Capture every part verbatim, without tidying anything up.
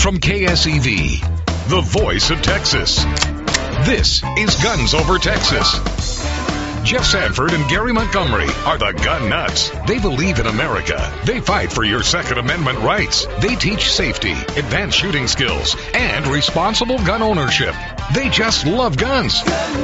From K S E V, the voice of Texas, this is Guns Over Texas. Jeff Sanford and Gary Montgomery are the gun nuts. They believe in America. They fight for your Second Amendment rights. They teach safety, advanced shooting skills, and responsible gun ownership. They just love guns.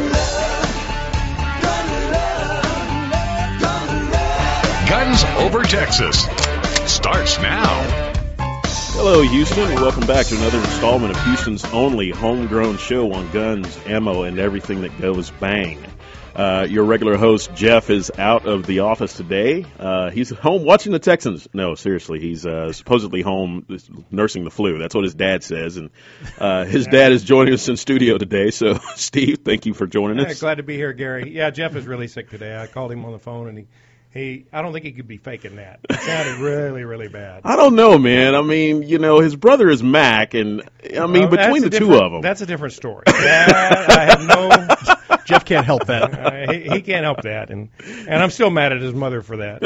Guns Over Texas starts now. Hello, Houston. Welcome back to another installment of Houston's only homegrown show on guns, ammo, and everything that goes bang. Uh, your regular host, Jeff, is out of the office today. Uh, he's home watching the Texans. No, seriously, he's uh, supposedly home nursing the flu. That's what his dad says. And uh, his dad is joining us in studio today. So, Steve, thank you for joining yeah, us. Glad to be here, Gary. Yeah, Jeff is really sick today. I called him on the phone, and he, he I don't think he could be faking that. It sounded really, really bad. I don't know, man. I mean, you know, his brother is Mac, and, I mean, well, between the two of them. That's a different story. That, I have no... Jeff can't help that. Uh, he, he can't help that, and and I'm still mad at his mother for that.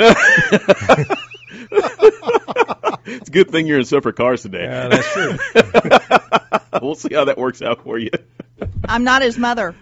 It's a good thing you're in separate cars today. Yeah, that's true. We'll see how that works out for you. I'm not his mother.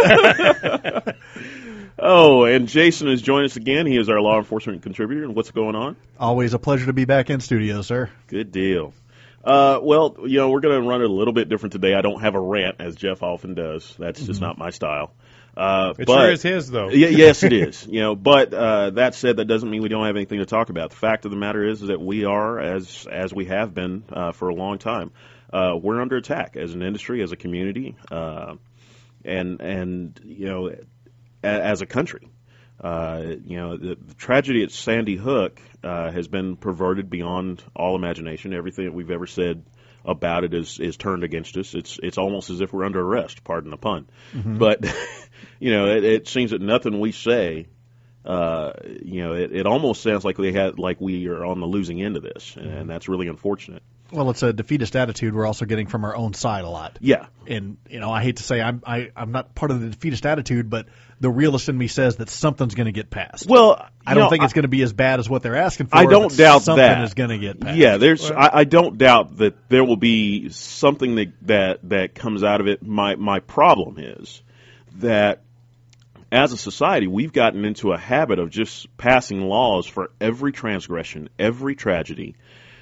Oh, and Jason has joined us again. He is our law enforcement contributor. And what's going on? Always a pleasure to be back in studio, sir. Good deal. Uh, well, you know, we're going to run it a little bit different today. I don't have a rant, as Jeff often does. That's just mm-hmm. not my style. Uh, it but, sure is his, though. y- yes, it is. You know, but uh, that said, that doesn't mean we don't have anything to talk about. The fact of the matter is, is that we are, as as we have been uh, for a long time, uh, we're under attack as an industry, as a community, uh, and and you know, a, as a country. Uh, you know, the, the tragedy at Sandy Hook uh, has been perverted beyond all imagination. Everything that we've ever said about it is, is turned against us. It's it's almost as if we're under arrest, pardon the pun. Mm-hmm. But, you know, it, it seems that nothing we say, uh, you know, it, it almost sounds like they had like we are on the losing end of this, and, and that's really unfortunate. Well, it's a defeatist attitude we're also getting from our own side a lot. Yeah. And, you know, I hate to say I'm I, I'm not part of the defeatist attitude, but the realist in me says that something's going to get passed. Well, I don't know, think I, it's going to be as bad as what they're asking for. I don't doubt something that. Something is going to get passed. Yeah, there's. Well, I, I don't doubt that there will be something that, that, that comes out of it. My my problem is that as a society, we've gotten into a habit of just passing laws for every transgression, every tragedy,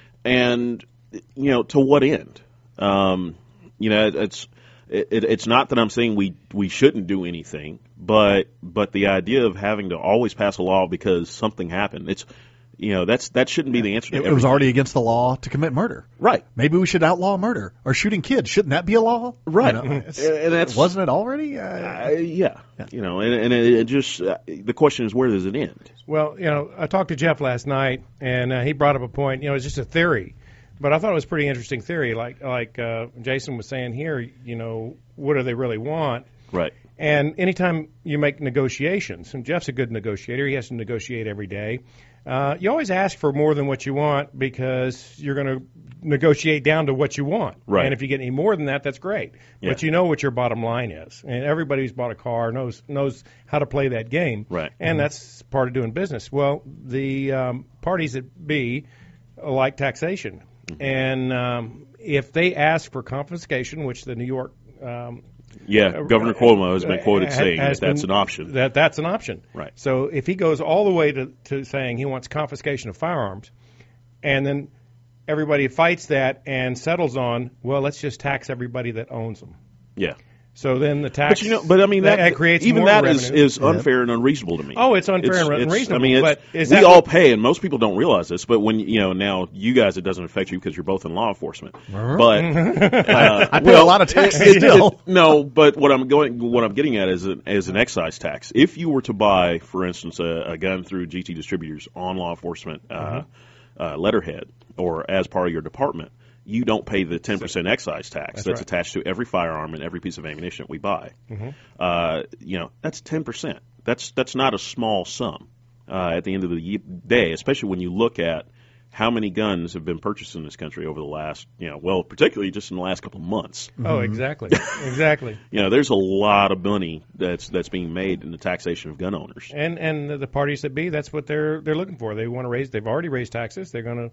and you know, to what end? Um, you know, it's it, it's not that I'm saying we we shouldn't do anything, but but the idea of having to always pass a law because something happened, it's you know that's that shouldn't be the answer to it, everything. It was already against the law to commit murder. Right. Maybe we should outlaw murder or shooting kids. Shouldn't that be a law? Right. You know, and that's, wasn't it already? Uh, uh, yeah. yeah. You know, and, and it, it just uh, the question is, where does it end? Well, you know, I talked to Jeff last night, and uh, he brought up a point. You know, it's just a theory. But I thought it was a pretty interesting theory. Like like uh, Jason was saying here, you know, what do they really want? Right. And anytime you make negotiations, and Jeff's a good negotiator, he has to negotiate every day, uh, you always ask for more than what you want because you're going to negotiate down to what you want. Right. And if you get any more than that, that's great. Yeah. But you know what your bottom line is. And everybody who's bought a car knows knows how to play that game. Right. And Mm-hmm. that's part of doing business. Well, the um, parties that be like taxation. Mm-hmm. And um, if they ask for confiscation, which the New York um, Yeah, Governor Cuomo has been quoted uh, saying has that that's been, an option. That that's an option. Right. So if he goes all the way to, to saying he wants confiscation of firearms, and then everybody fights that and settles on, well, let's just tax everybody that owns them. Yeah. So then the tax, But you know, but I mean that, that creates even more that is, revenue. is unfair and unreasonable to me. Oh, it's unfair It's- and it's- unreasonable. I mean, it's, but is we that all what, pay, and most people don't realize this. But when you know now, you guys, it doesn't affect you because you're both in law enforcement. But uh, I pay well, a lot of taxes it- it- still. it- no, but what I'm going, what I'm getting at is an, is an excise tax. If you were to buy, for instance, a, a gun through G T Distributors on law enforcement uh, Mm-hmm. uh, letterhead or as part of your department, you don't pay the ten percent excise tax that's, that's right. attached to every firearm and every piece of ammunition that we buy. Mm-hmm. Uh, you know, that's ten percent. That's that's not a small sum uh, at the end of the day, especially when you look at how many guns have been purchased in this country over the last, you know, well, particularly just in the last couple of months. Oh, exactly, exactly. You know, there's a lot of money that's that's being made in the taxation of gun owners. And and the parties that be, that's what they're they're looking for. They want to raise. They've already raised taxes. They're going to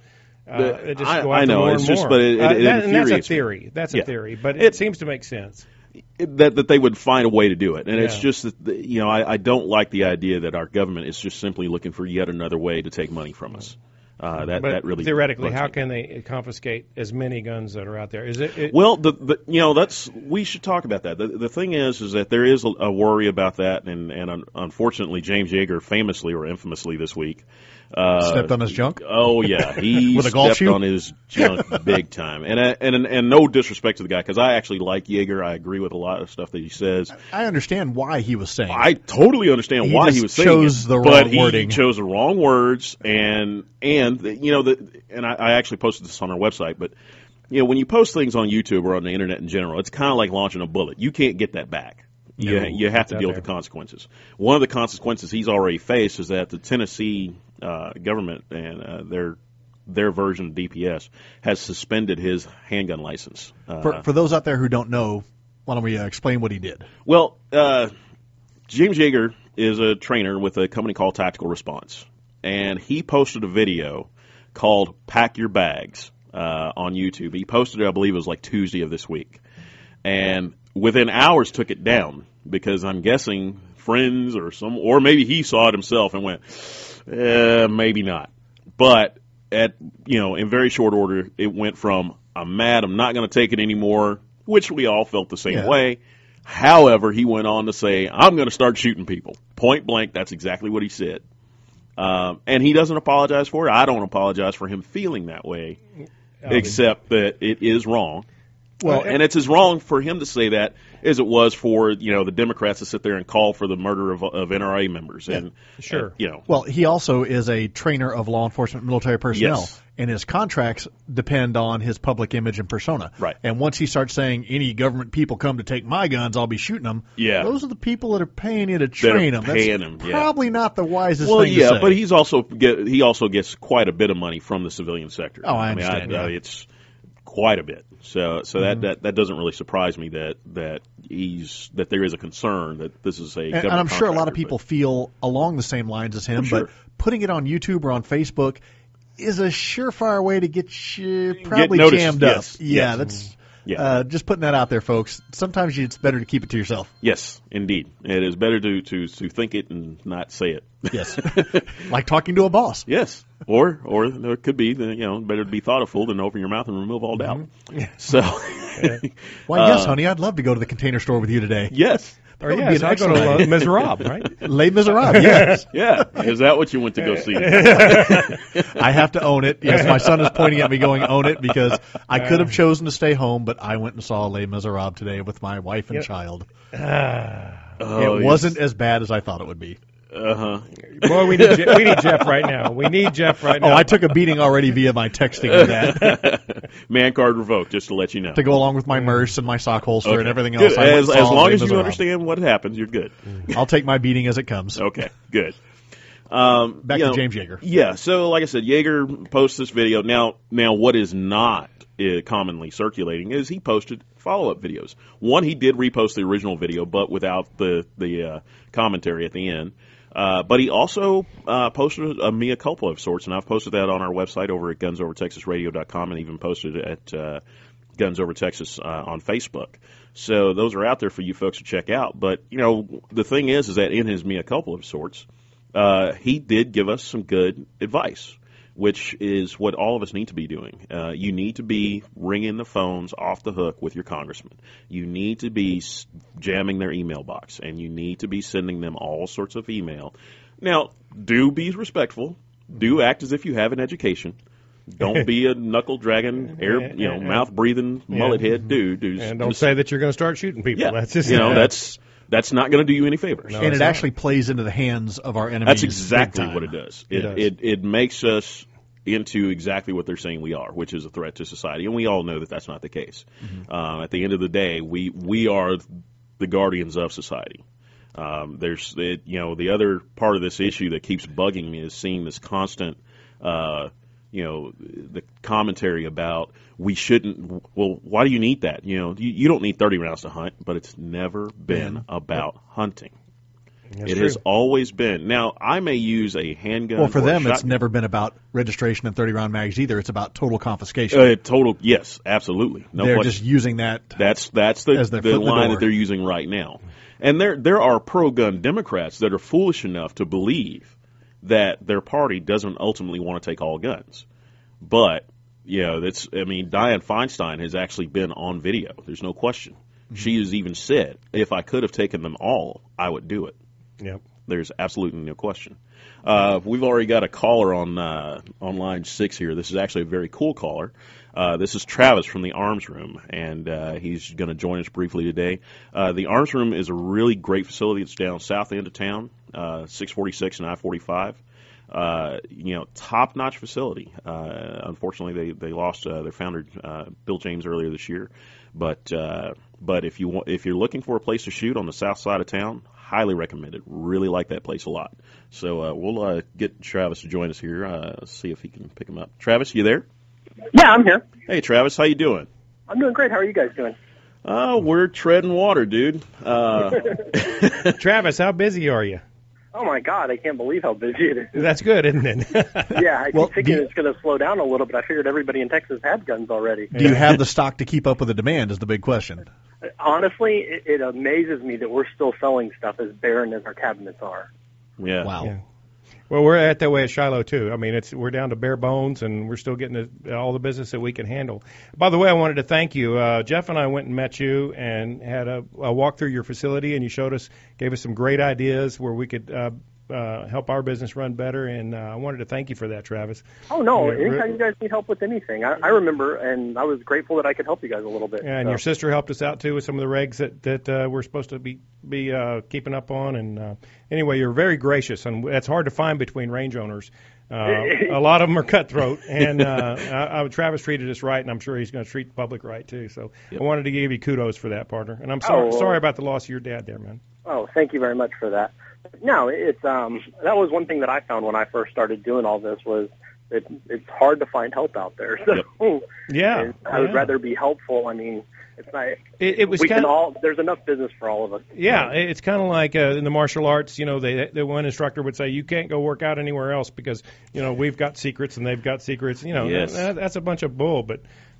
Uh, The- it just I- go I after know, more it's and just- more. but it- it- Uh, in that- and that's theory, a it's- theory. That's a yeah. theory, but it, It- seems to make sense. that that they would find a way to do it, and it's Yeah. just that the, you know I, I don't like the idea that our government is just simply looking for yet another way to take money from us. Uh, that But that really theoretically, bugs how me. can they confiscate as many guns that are out there? Is it? it Well, the, the you know that's we should talk about that. The, the thing is, is that there is a, a worry about that, and and un, unfortunately, James Yeager famously or infamously this week uh, Stepped on his junk? Oh yeah, he With a golf stepped shoe? on his junk big time. And uh, and and, and no disrespect to the guy, because I actually like Yeager. I agree with a lot of stuff that he says. I understand why he was saying. I totally understand He why just he was saying chose it, the but wrong he wording. chose the wrong words, and and you know the and I, I actually posted this on our website, but you know when you post things on YouTube or on the internet in general, it's kind of like launching a bullet. You can't get that back. You, No, you have to it's deal out with the there. consequences. One of the consequences he's already faced is that the Tennessee uh, government and uh, their their version of D P S has suspended his handgun license. Uh, for, for those out there who don't know, why don't we uh, explain what he did? Well, uh, James Yeager is a trainer with a company called Tactical Response, and he posted a video called "Pack Your Bags" uh, on YouTube. He posted it, I believe, it was like Tuesday of this week, and within hours took it down because I'm guessing friends or some, or maybe he saw it himself and went, eh, maybe not. But at you know, in very short order, it went from I'm mad, I'm not going to take it anymore, which we all felt the same Yeah. way. However, he went on to say, I'm going to start shooting people. Point blank, that's exactly what he said. Um, and he doesn't apologize for it. I don't apologize for him feeling that way, except that it is wrong. Well, and it's as wrong for him to say that as it was for, you know, the Democrats to sit there and call for the murder of, of N R A members. And Sure. uh, you know, Well, he also is a trainer of law enforcement military personnel, Yes. and his contracts depend on his public image and persona. Right. And once he starts saying, any government people come to take my guns, I'll be shooting them, Yeah. those are the people that are paying you to are train them. paying That's him, yeah. probably not the wisest well, thing to yeah, say. but he's also get, he also gets quite a bit of money from the civilian sector. Oh, I mean, understand, I, uh, yeah. it's quite a bit. So, so Mm-hmm. that, that that doesn't really surprise me that that he's that there is a concern that this is a. And, government and I'm sure a lot contractor, of people but- feel along the same lines as him, Oh, sure. but putting it on YouTube or on Facebook is a surefire way to get you probably noticed, jammed yes, up. Yeah, yes. that's Yeah. uh, just putting that out there, folks. Sometimes it's better to keep it to yourself. Yes, indeed, it is better to to to think it and not say it. Yes, like talking to a boss. Yes, or or it could be that, you know, better to be thoughtful than open your mouth and remove all doubt. Mm-hmm. So, Why, yes, Uh, honey, I'd love to go to the Container Store with you today. yes, Or That would yeah, be so an I go to excellent Les idea. Miserables, right? Les Miserables, yes. yeah. Is that what you went to go see? I have to own it. Yes, my son is pointing at me going, own it, because I could have chosen to stay home, but I went and saw Les Miserables today with my wife and Yep. child. Oh, it wasn't as bad as I thought it would be. Uh huh. Boy, we need Je- we need Jeff right now. We need Jeff right Oh, now. I took a beating already via my texting of that Man card revoked, just to let you know. to go along with my merce and my sock holster Okay. and everything Good. else. I went As, and as saw long Les as you Miserables. understand what happens, you're good. I'll take my beating as it comes. Okay, good. Um, Back you to know, James Yeager. Yeah, so like I said, Yeager posts this video. Now, now what is not uh, commonly circulating is he posted follow-up videos. One, he did repost the original video, but without the, the uh, commentary at the end. Uh, but he also uh, posted a mea culpa of sorts, and I've posted that on our website over at guns over texas radio dot com and even posted it at uh, Guns Over Texas uh, on Facebook. So those are out there for you folks to check out. But, you know, the thing is, is that in his mea culpa of sorts, uh, he did give us some good advice, which is what all of us need to be doing. Uh, you need to be ringing the phones off the hook with your congressman. You need to be s- jamming their email box, and you need to be sending them all sorts of email. Now, do be respectful. Do act as if you have an education. Don't be a knuckle dragging, air, you know, mouth breathing, mullet head dude. Who's and don't just- say that you're going to start shooting people. yeah, That's just you know, that's that's not going to do you any favors. No, and it's it not. actually plays into the hands of our enemies. That's exactly big time. what it does. It It, does. it it makes us into exactly what they're saying we are, which is a threat to society, and we all know that that's not the case. Mm-hmm. Uh, at the end of the day, we we are the guardians of society. Um, there's it, you know the other part of this issue that keeps bugging me is seeing this constant. Uh, you know, the commentary about we shouldn't, well, why do you need that? You know, you, you don't need thirty rounds to hunt, but it's never been Ben. about hunting. That's it true. has always been. Now, I may use a handgun. Well, for or a them, it's shotgun. never been about registration and thirty round mags either. It's about total confiscation. Uh, total, yes, absolutely. No They're question. just using that. That's that's the as their the foot in the line door. that they're using right now. And there there are pro-gun Democrats that are foolish enough to believe that their party doesn't ultimately want to take all guns. But, you know, that's I mean, Dianne Feinstein has actually been on video. There's no question. Mm-hmm. She has even said, if I could have taken them all, I would do it. Yep. There's absolutely no question. Uh, we've already got a caller on uh, on line six here. This is actually a very cool caller. Uh, this is Travis from the Arms Room, and uh, he's going to join us briefly today. Uh, the Arms Room is a really great facility. It's down south end of town, uh, six forty-six and I forty-five. Uh, you know, top-notch facility. Uh, unfortunately, they they lost uh, their founder, uh, Bill James, earlier this year. But uh, but if you want, if you're looking for a place to shoot on the south side of town, highly recommend it. Really like that place a lot. So uh, we'll uh, get Travis to join us here. Uh, see if he can pick him up. Travis, you there? Yeah, I'm here. Hey, Travis, how you doing? I'm doing great. How are you guys doing? Uh, we're treading water, dude. Uh, Travis, how busy are you? Oh, my God. I can't believe how busy it is. That's good, isn't it? Yeah, I Well, keep thinking do you- it's going to slow down a little, but I figured everybody in Texas had guns already. Do you have the stock to keep up with the demand is the big question. Honestly, it, it amazes me that we're still selling stuff as barren as our cabinets are. yeah. Wow. Yeah. Well, we're at that way at Shiloh too. I mean, it's we're down to bare bones, and we're still getting the, all the business that we can handle. By the way, I wanted to thank you. Uh, Jeff and I went and met you and had a, a walk through your facility, and you showed us, gave us some great ideas where we could uh, uh, help our business run better. And uh, I wanted to thank you for that, Travis. Oh, no. Yeah, Anytime re- you guys need help with anything, I, I remember, and I was grateful that I could help you guys a little bit. Yeah, and so. your sister helped us out too with some of the regs that that uh, we're supposed to be be uh, keeping up on. And uh, anyway, you're very gracious, and that's hard to find between range owners. Uh, a lot of them are cutthroat, and uh, I, I, Travis treated us right, and I'm sure he's going to treat the public right too. So Yep. I wanted to give you kudos for that, partner. And I'm sorry Oh, well- sorry about the loss of your dad there, man. Oh, thank you very much for that. No, it's um that was one thing that I found when I first started doing all this was that it's hard to find help out there. So Yeah, and I would yeah. rather be helpful. I mean, it's not. It, it was we kind can of all. There's enough business for all of us. yeah. It's kind of like uh, in the martial arts. You know, they the one instructor would say you can't go work out anywhere else because you know we've got secrets and they've got secrets. You know, Yes. that, that's a bunch of bull. But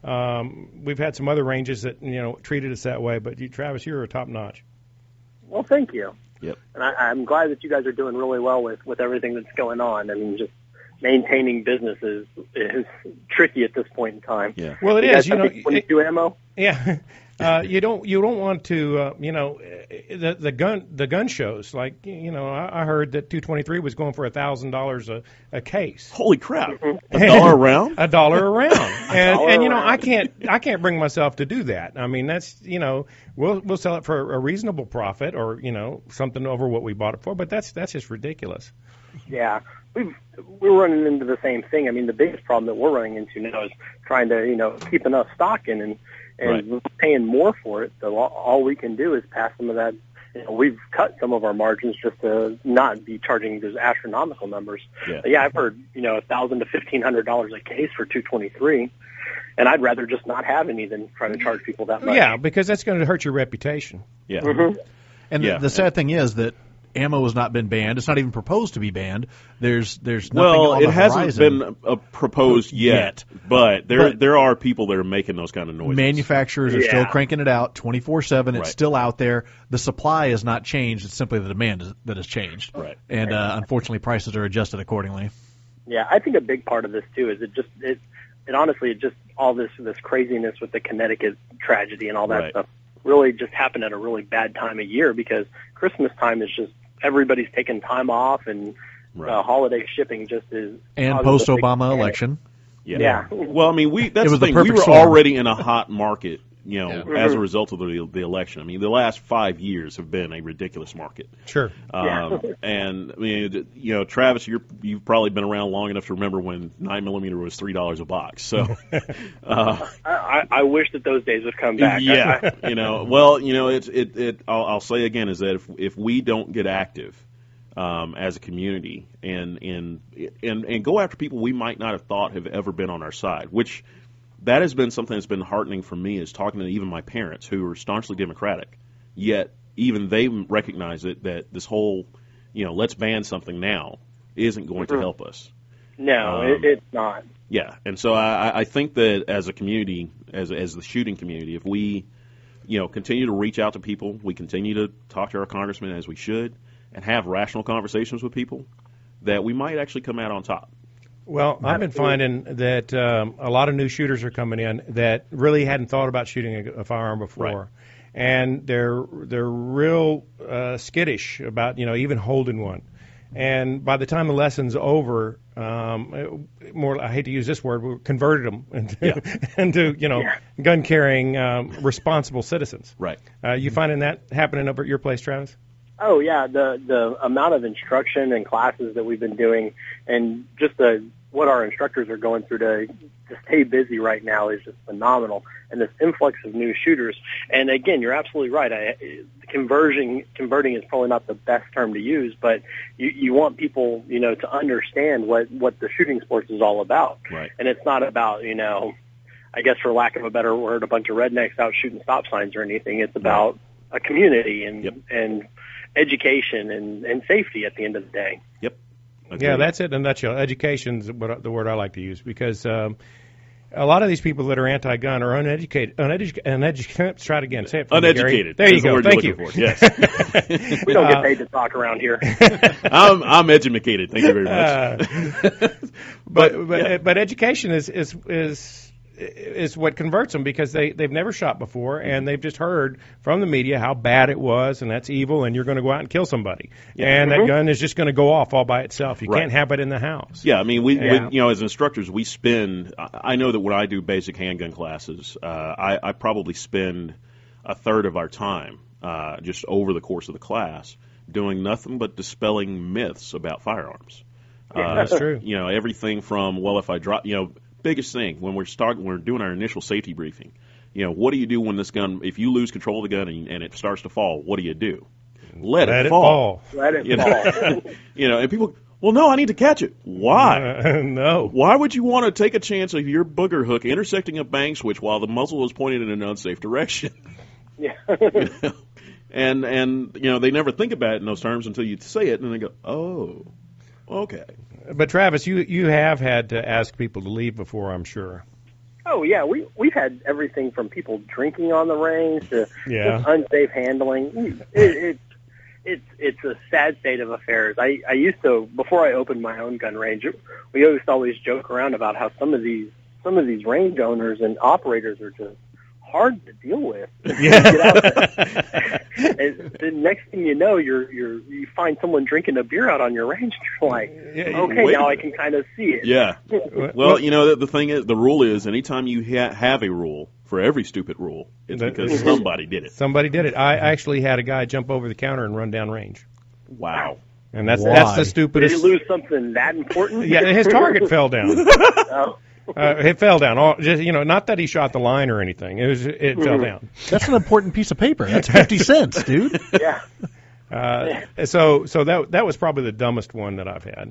um, we've had some other ranges that you know treated us that way. But you, Travis, you're a top notch. Well, thank you. Yep. And I, I'm glad that you guys are doing really well with with everything that's going on. I mean, just maintaining business is, is tricky at this point in time. Yeah. Well, it you is. guys You know, have twenty-two ammo. yeah. Uh, you don't you don't want to uh, you know the the gun the gun shows like you know I, I heard that two twenty-three was going for a thousand dollars a a case. Holy crap! A dollar a round? A dollar a round, and dollar and you a know round. I can't I can't bring myself to do that. I mean that's you know we'll we'll sell it for a reasonable profit or you know something over what we bought it for, but that's that's just ridiculous. Yeah, we've we're running into the same thing. I mean, the biggest problem that we're running into now is trying to you know keep enough stock in and and we're paying more for it. So all, all we can do is pass some of that. You know, we've cut some of our margins just to not be charging those astronomical numbers. Yeah. But yeah, I've heard you know a thousand to fifteen hundred dollars a case for two twenty-three, and I'd rather just not have any than try to charge people that much. Yeah, because that's going to hurt your reputation. Yeah. Mhm. And Yeah. the, the sad thing is that ammo has not been banned. It's not even proposed to be banned. There's there's nothing Well, on it the hasn't horizon. been uh, proposed yet, Yet. but there But- there are people that are making those kind of noises. Manufacturers are still Yeah. cranking it out twenty-four seven. It's Right. still out there. The supply has not changed. It's simply the demand is, that has changed. Right. And uh, unfortunately, prices are adjusted accordingly. Yeah, I think a big part of this too is it just it, it honestly it just all this this craziness with the Connecticut tragedy and all that Right. stuff really just happened at a really bad time of year because Christmas time is just everybody's taking time off and Right. uh, holiday shipping just is And causes a post big Obama panic. election. Yeah. Yeah. Well, I mean, we that's It was the the thing. We perfect were storm. already in a hot market, you know, Yeah. as a result of the the election. I mean, the last five years have been a ridiculous market. Sure. Um, and I mean, you know, Travis, you're you've probably been around long enough to remember when nine millimeter was three dollars a box. So, uh, I, I, I wish that those days would come back. yeah, you know, well, you know, it's it. it I'll, I'll say again is that if if we don't get active um, as a community and and and and go after people we might not have thought have ever been on our side, which that has been something that's been heartening for me is talking to even my parents who are staunchly Democratic, yet even they recognize it that this whole, you know, let's ban something now isn't going to help us. No, Um, it, it's not. Yeah, and so I, I think that as a community, as as the shooting community, if we, you know, continue to reach out to people, we continue to talk to our congressmen as we should, and have rational conversations with people, that we might actually come out on top. Well, I've been finding that um, a lot of new shooters are coming in that really hadn't thought about shooting a, a firearm before. Right. And they're they're real uh, skittish about, you know, even holding one. And by the time the lesson's over, um, more I hate to use this word, we converted them into, Yeah. into you know, Yeah. gun carrying um, responsible citizens. Right. Uh, you finding that happening over at your place, Travis? Oh yeah, the the amount of instruction and classes that we've been doing, and just the what our instructors are going through to to stay busy right now is just phenomenal. And this influx of new shooters. And again, you're absolutely right. I, conversion converting is probably not the best term to use, but you you want people, you know, to understand what what the shooting sports is all about. Right. And it's not about, you know, I guess for lack of a better word, a bunch of rednecks out shooting stop signs or anything. It's about a community and Yep. and education and, and safety at the end of the day. Yep. Agreed. Yeah, that's it in a nutshell. Education's what the word I like to use because um, a lot of these people that are anti-gun are uneducated. Uneducated. uneducated let's try it again. Say it for me, Gary. Uneducated. There you is the go. word Thank you're you. looking for. Yes. We don't Uh, get paid to talk around here. I'm I'm educated. Thank you very much. Uh, but but yeah. but education is is is is what converts them because they they've never shot before and they've just heard from the media how bad it was and that's evil and you're going to go out and kill somebody and that gun is just going to go off all by itself. You Right. can't have it in the house. Yeah, I mean, we, Yeah. we, you know, as instructors, we spend. I I know that when I do basic handgun classes, uh, I, I probably spend a third of our time uh, just over the course of the class doing nothing but dispelling myths about firearms. Yeah, Uh, that's true. You know, everything from well, if I drop, you know, biggest thing when we're starting, when we're doing our initial safety briefing. You know, what do you do when this gun, if you lose control of the gun and, and it starts to fall? What do you do? Let, Let it it fall. fall. Let it You fall. know, you know, and people, well, no, I need to catch it. Why? Uh, no. Why would you want to take a chance of your booger hook intersecting a bang switch while the muzzle is pointed in an unsafe direction? Yeah. You know? And and you know they never think about it in those terms until you say it, and they go, "Oh, okay." But Travis, you you have had to ask people to leave before, I'm sure. Oh yeah, we we've had everything from people drinking on the range to Yeah. just unsafe handling. It, it, it's it's a sad state of affairs. I I used to before I opened my own gun range. We used to always joke around about how some of these some of these range owners and operators are just hard to deal with. Yeah. Get out there. And the next thing you know, you're you're you find someone drinking a beer out on your range. And you're like, Yeah, okay, wait a now I minute. can kind of see it. Yeah. Well, Well, you know the, the thing is, the rule is, anytime you ha- have a rule, for every stupid rule, it's That- because somebody did it. Somebody did it. I actually had a guy jump over the counter and run down range. Wow. And that's Why? that's the Did stupidest. you lose something that important? Yeah, his target fell down. Oh. Uh, it fell down. All, just, you know, not that he shot the line or anything. It was it fell down. That's an important piece of paper. That's fifty cents, dude. Yeah. Uh, so so that that was probably the dumbest one that I've had.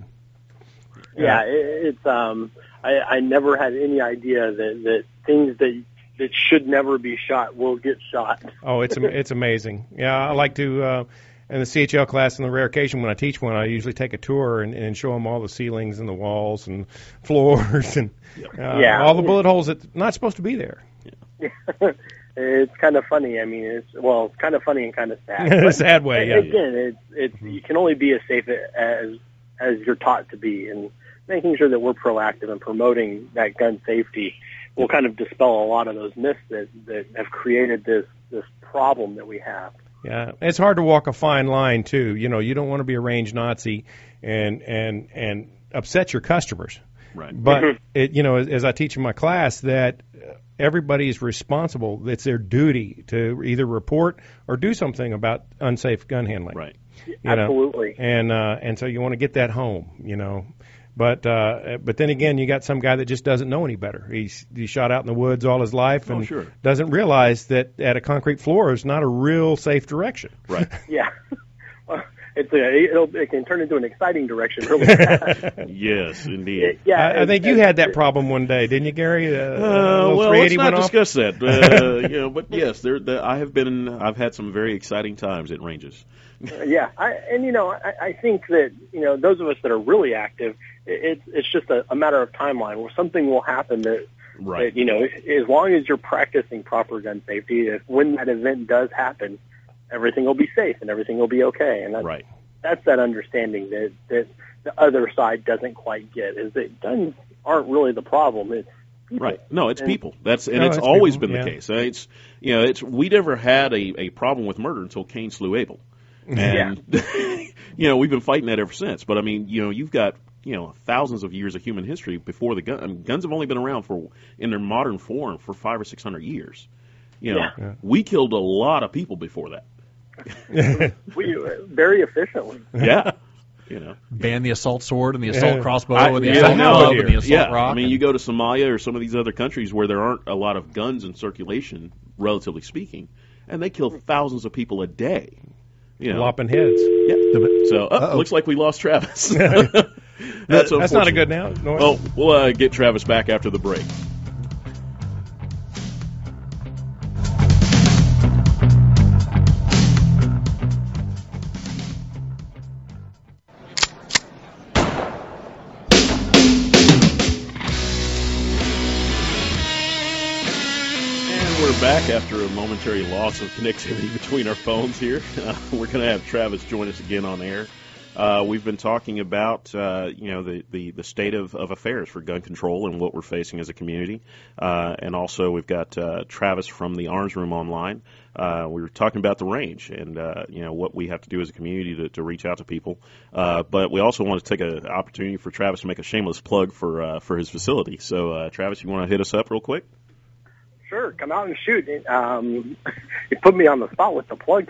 Yeah, it, it's um I, I never had any idea that, that things that that should never be shot will get shot. Oh, it's am- it's amazing. Yeah, I like to uh, in the C H L class, on the rare occasion when I teach one, I usually take a tour and, and show them all the ceilings and the walls and floors and uh, Yeah. all the bullet holes that's not supposed to be there. It's kind of funny. I mean, it's well, it's kind of funny and kind of sad. In a But sad way, yeah. Again, it's it's you can only be as safe as as you're taught to be, and making sure that we're proactive and promoting that gun safety will kind of dispel a lot of those myths that that have created this this problem that we have. Yeah, it's hard to walk a fine line too. You know, you don't want to be a range Nazi and and and upset your customers. Right. But Mhm. it, you know, as, as I teach in my class, that everybody is responsible. It's their duty to either report or do something about unsafe gun handling. Right. You know? Absolutely. And uh, and so you want to get that home. You know. But uh, but then again, you got some guy that just doesn't know any better. He's he shot out in the woods all his life and Oh, sure. doesn't realize that at a concrete floor is not a real safe direction. Right. Yeah. Well, it's a, it'll, it can turn into an exciting direction really fast. Yes, indeed. Yeah, I, I and- think you and- had that problem one day, didn't you, Gary? Uh, Uh, little well, three let's eighty not went off? discuss that. Uh, you know, but yes, there, there, I have been. I've had some very exciting times at ranges. Yeah, I, and you know, I, I think that you know those of us that are really active, it, it's it's just a, a matter of timeline where something will happen that, Right. that you know, as long as you're practicing proper gun safety, if when that event does happen, everything will be safe and everything will be okay. And that's, Right. that's that understanding that that the other side doesn't quite get is that guns aren't really the problem. It's people. Right. No, it's And- people. That's and No, it's it's always people, been yeah. the case. Uh, It's you know, it's we never had a, a problem with murder until Cain slew Abel, and you know we've been fighting that ever since. But I mean, you know, you've got you know thousands of years of human history before the gun. I mean, guns have only been around for in their modern form for five or six hundred years. You know, Yeah. Yeah. we killed a lot of people before that. We very efficiently. Yeah. You know. Ban the assault sword and the assault Yeah. crossbow I- and the yeah, assault no, club and the assault yeah, rock. I mean, and- you go to Somalia or some of these other countries where there aren't a lot of guns in circulation, relatively speaking, and they kill thousands of people a day. You know, Lopping heads. yeah. The- So, oh, Uh-oh. looks like we lost Travis. That's, That's that's not a unfortunate. good now. noise. Oh, we'll uh, get Travis back after the break. And we're back after a momentary loss of connectivity between our phones here. Uh, we're going to have Travis join us again on air. Uh, we've been talking about, uh, you know, the, the, the state of, of affairs for gun control and what we're facing as a community. Uh, and also we've got uh, Travis from the Arms Room online. Uh, we were talking about the range and, uh, you know, what we have to do as a community to, to reach out to people. Uh, but we also want to take an opportunity for Travis to make a shameless plug for uh, for his facility. So, uh, Travis, you want to hit us up real quick? Sure, come out and shoot. Um, you put me on the spot with the plug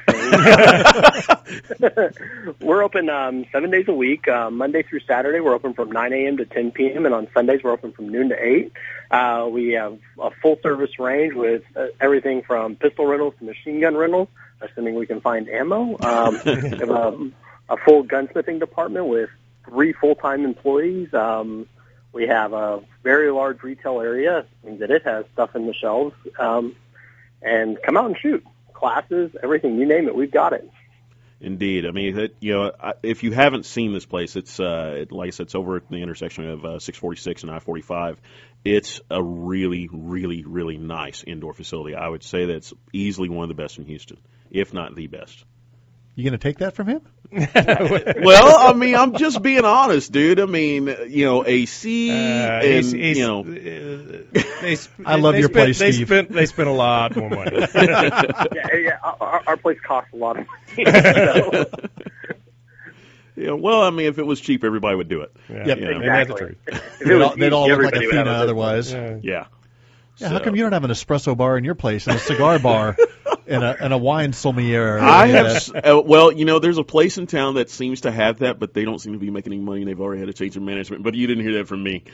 thing. We're open um, seven days a week, uh, Monday through Saturday. We're open from nine a.m. to ten p.m., and on Sundays we're open from noon to eight. Uh, we have a full-service range with uh, everything from pistol rentals to machine gun rentals, assuming we can find ammo. Um, we have a, a full gunsmithing department with three full-time employees. Um, We have a very large retail area, means that it has stuff in the shelves. Um, and come out and shoot. Classes, everything, you name it, we've got it. Indeed. I mean, it, you know, I- if you haven't seen this place, it's uh, it, like I said, it's over at the intersection of uh, six forty-six and I forty-five. It's a really, really, really nice indoor facility. I would say that it's easily one of the best in Houston, if not the best. You going to take that from him? Well, I mean, I'm just being honest, dude. I mean, you know, A C Uh, and he's- he's- you know, uh, they sp- I love they your spent, place, they Steve. Spent, they spent a lot more money. yeah, yeah, our, our place costs a lot of money. So, yeah. Well, I mean, if it was cheap, everybody would do it. Yeah, Yep, you know. and that's the exactly. truth. If it They'd was all, they'd all easy, look like everybody would have Athena a otherwise. Yeah. Yeah. Yeah, how So- come you don't have an espresso bar in your place and a cigar bar and a and a wine sommelier? I and have, a- s- uh, well, you know, there's a place in town that seems to have that, but they don't seem to be making any money. They've already had a change in management. But you didn't hear that from me.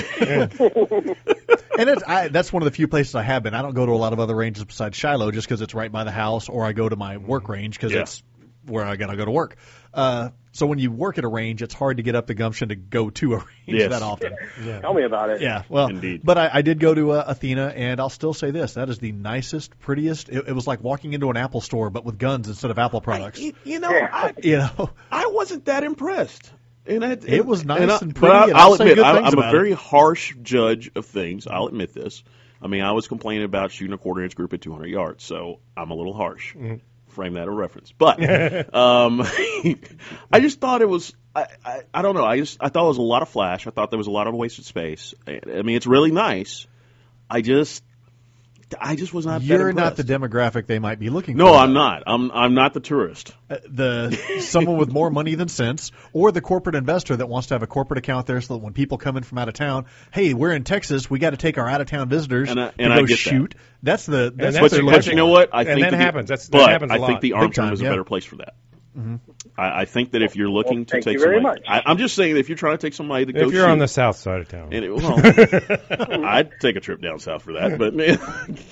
And it's, I, that's one of the few places I have been. I don't go to a lot of other ranges besides Shiloh just because it's right by the house, or I go to my work range because Yeah. it's where I got to go to work. Uh, so when you work at a range, it's hard to get up the gumption to go to a range Yes. that often. Tell me about it. Yeah, well, Indeed. but I, I did go to uh, Athena, and I'll still say this: that is the nicest, prettiest. It, it was like walking into an Apple store, but with guns instead of Apple products. You, you know, Yeah. I, You know, I wasn't that impressed. And I, It was nice I, and but pretty, I, and I'll I'll say admit, good I, things I'm a about very it. harsh judge of things. I'll admit this. I mean, I was complaining about shooting a quarter inch group at two hundred yards, so I'm a little harsh. Mm-hmm. Frame that a reference, but um, I just thought it was. I, I, I don't know. I just I thought it was a lot of flash. I thought there was a lot of wasted space. I, I mean, it's really nice. I just, I just was not. that you're not the impressed. demographic they might be looking No, for. I'm not. I'm I'm not the tourist. Uh, the someone with more money than sense, or the corporate investor that wants to have a corporate account there, so that when people come in from out of town, hey, we're in Texas, we got to take our out of town visitors And I- to and go I get that. shoot. That's the that's that's what But, they're you- looking but you know what? I And think that the- happens. That's- that but happens a I think lot. the Big Arms Room time, is a yeah. better place for that. I, I think that if you're looking Well, to thank take you very somebody, much. I, I'm just saying that if you're trying to take somebody to go If you're shoot, on the south side of town. and it, well, I'd take a trip down south for that. But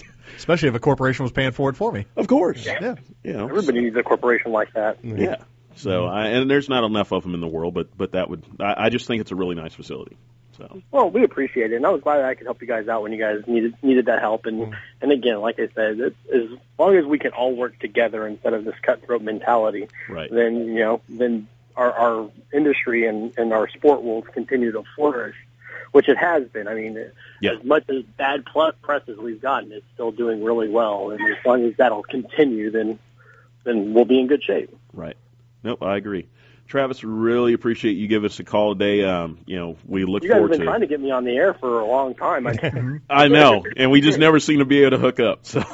especially if a corporation was paying for it for me. of course, Yeah. you know, Everybody needs a corporation like that. yeah. So, Mm-hmm. I, and there's not enough of them in the world, but but that would I, I just think it's a really nice facility. So, Well, we appreciate it, and I was glad that I could help you guys out when you guys needed needed that help. And Mm-hmm. and again, like I said, it, as long as we can all work together instead of this cutthroat mentality, right. then you know, then our our industry and and our sport will continue to flourish, which it has been. I mean, Yeah. as much as bad pl- press as we've gotten, it's still doing really well. And as long as that'll continue, then then we'll be in good shape. Right. Nope, I agree. Travis, really appreciate you giving us a call today. Um, you know, we look You guys have forward been to trying to get me on the air for a long time. I, I know, and we just never seem to be able to hook up. So,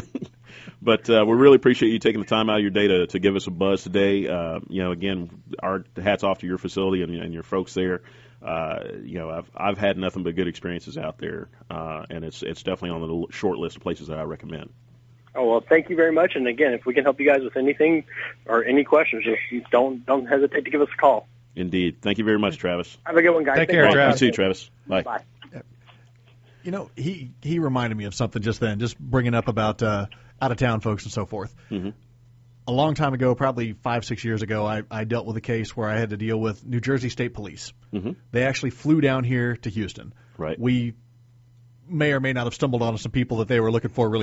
but uh, we really appreciate you taking the time out of your day to, to give us a buzz today. Uh, you know, again, our hats off to your facility and, and your folks there. Uh, you know, I've I've had nothing but good experiences out there, uh, and it's it's definitely on the short list of places that I recommend. Oh, well, thank you very much. And again, if we can help you guys with anything or any questions, just don't don't hesitate to give us a call. Indeed. Thank you very much, Travis. Have a good one, guys. Take Thank care, you. Travis. You too, Travis. Bye. Bye. You know, he he reminded me of something just then, just bringing up about uh, out of town folks and so forth. Mm-hmm. A long time ago, probably five six years ago, I, I dealt with a case where I had to deal with New Jersey State Police. Mm-hmm. They actually flew down here to Houston. Right. We may or may not have stumbled on some people that they were looking for really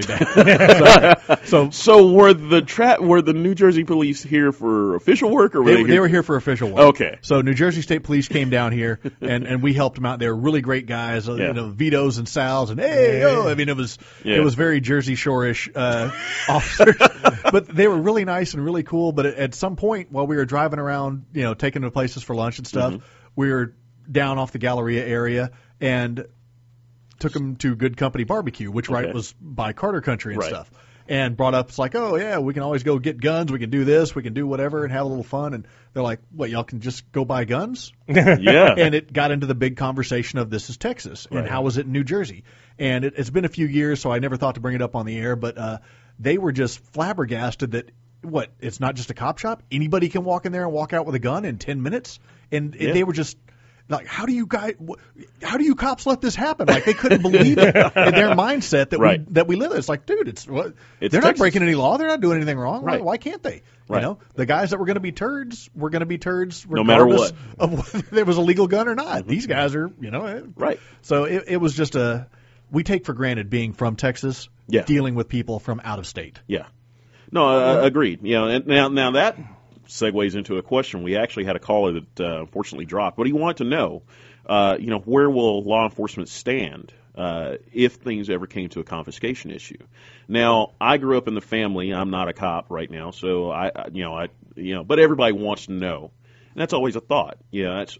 bad. so, so So were the tra- were the New Jersey police here for official work, or were they, they, they here? were here for official work. Okay. So New Jersey State Police came down here, and, and we helped them out. They were really great guys, uh, Yeah. you know, Vitos and Sal's, and hey, oh, I mean, it was Yeah. it was very Jersey Shore-ish uh, officers, but they were really nice and really cool. But at, at some point, while we were driving around, you know, taking them to places for lunch and stuff, Mm-hmm. we were down off the Galleria area and took them to Good Company Barbecue, which right Okay. was by Carter Country and Right. stuff. And brought up, it's like, oh, yeah, we can always go get guns. We can do this. We can do whatever and have a little fun. And they're like, what, y'all can just go buy guns? Yeah. And it got into the big conversation of this is Texas and Right. how is it in New Jersey? And it, it's been a few years, so I never thought to bring it up on the air, but uh, they were just flabbergasted that, what, it's not just a cop shop? Anybody can walk in there and walk out with a gun in ten minutes? And Yeah. they were just like, how do you guys, wh- how do you cops let this happen? Like, they couldn't believe it in their mindset that Right. we that we live in. It's like, dude, it's what It's they're Texas. not breaking any law. They're not doing anything wrong. Why, Right. why can't they? Right. You know, the guys that were going to be turds were going to be turds No matter regardless what. of whether there was a legal gun or not. These guys are, you know, eh. Right. So it, it was just a we take for granted being from Texas, Yeah. dealing with people from out of state. Yeah. No, uh, agreed. You know, and now now that segues into a question. We actually had a caller that uh, unfortunately dropped, but he wanted to know, uh, you know, where will law enforcement stand uh, if things ever came to a confiscation issue? Now, I grew up in the family. I'm not a cop right now, so I, I you know, I, you know, but everybody wants to know, and that's always a thought. You know, that's.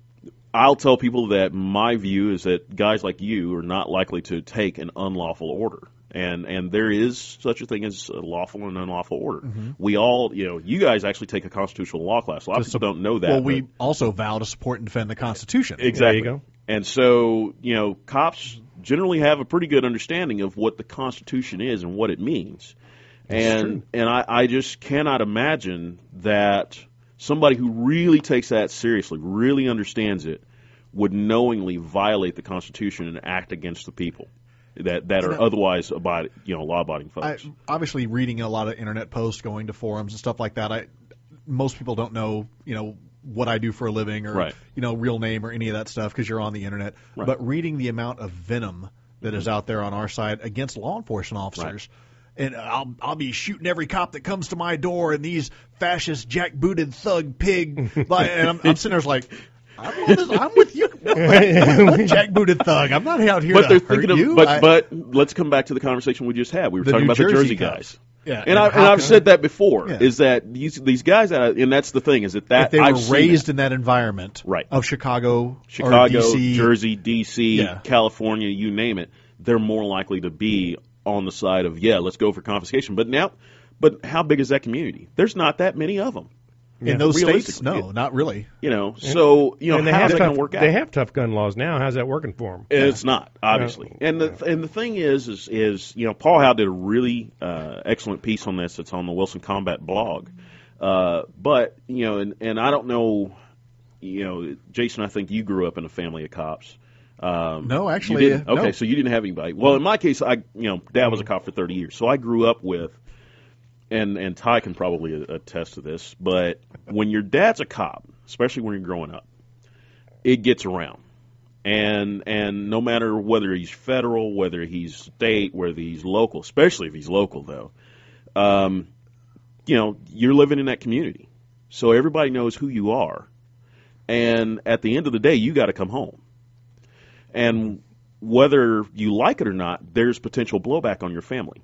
I'll tell people that my view is that guys like you are not likely to take an unlawful order. And and there is such a thing as a lawful and unlawful order. Mm-hmm. We all, you know, you guys actually take a constitutional law class. A lot of people don't know that. Well, we but- also vow to support and defend the Constitution. exactly. There you go. And so, you know, cops generally have a pretty good understanding of what the Constitution is and what it means. And and I, I just cannot imagine that somebody who really takes that seriously, really understands it, would knowingly violate the Constitution and act against the people that that are You know, otherwise abide, you know, law-abiding I, folks. obviously, reading a lot of internet posts, going to forums and stuff like that. I most people don't know, you know, what I do for a living or Right. you know, real name or any of that stuff because you're on the internet. Right. But reading the amount of venom that is out there on our side against law enforcement officers. And I'll I'll be shooting every cop that comes to my door, and these fascist jackbooted thug pig. Like, and I'm, I'm sitting there like, I'm, on this, I'm with you, what, what jackbooted thug. I'm not out here But to they're hurt thinking of, you. but I- but let's come back to the conversation we just had. We were The talking New about the Jersey Jersey cops. guys. Yeah, And, I, how and I've can- said that before, Yeah. is that these these guys, that, and that's the thing, is that, that if they were I've seen raised that. in that environment Right. of Chicago, Chicago, or D C, Jersey, D C, Yeah. California, you name it, they're more likely to be on the side of, yeah, let's go for confiscation. But now, but how big is that community? There's not that many of them. in those states, Realistically, no, not really. You know, so, you know, and they how's have that tough, going to work out? They have tough gun laws now. How's that working for them? It's not, obviously. And the and the thing is, is, is you know, Paul Howe did a really uh, excellent piece on this. It's on the Wilson Combat blog. Uh, but, you know, and, and I don't know, you know, Jason, I think you grew up in a family of cops. Um, No, actually, you didn't? uh, Okay, no. so you didn't have anybody. Well, in my case, I, you know, Dad was a cop for thirty years, so I grew up with and and Ty can probably attest to this, but when your dad's a cop, especially when you're growing up, it gets around. And and no matter whether he's federal, whether he's state, whether he's local, especially if he's local, though, um, you know, you're living in that community. So everybody knows who you are. And at the end of the day, you got to come home. And whether you like it or not, there's potential blowback on your family.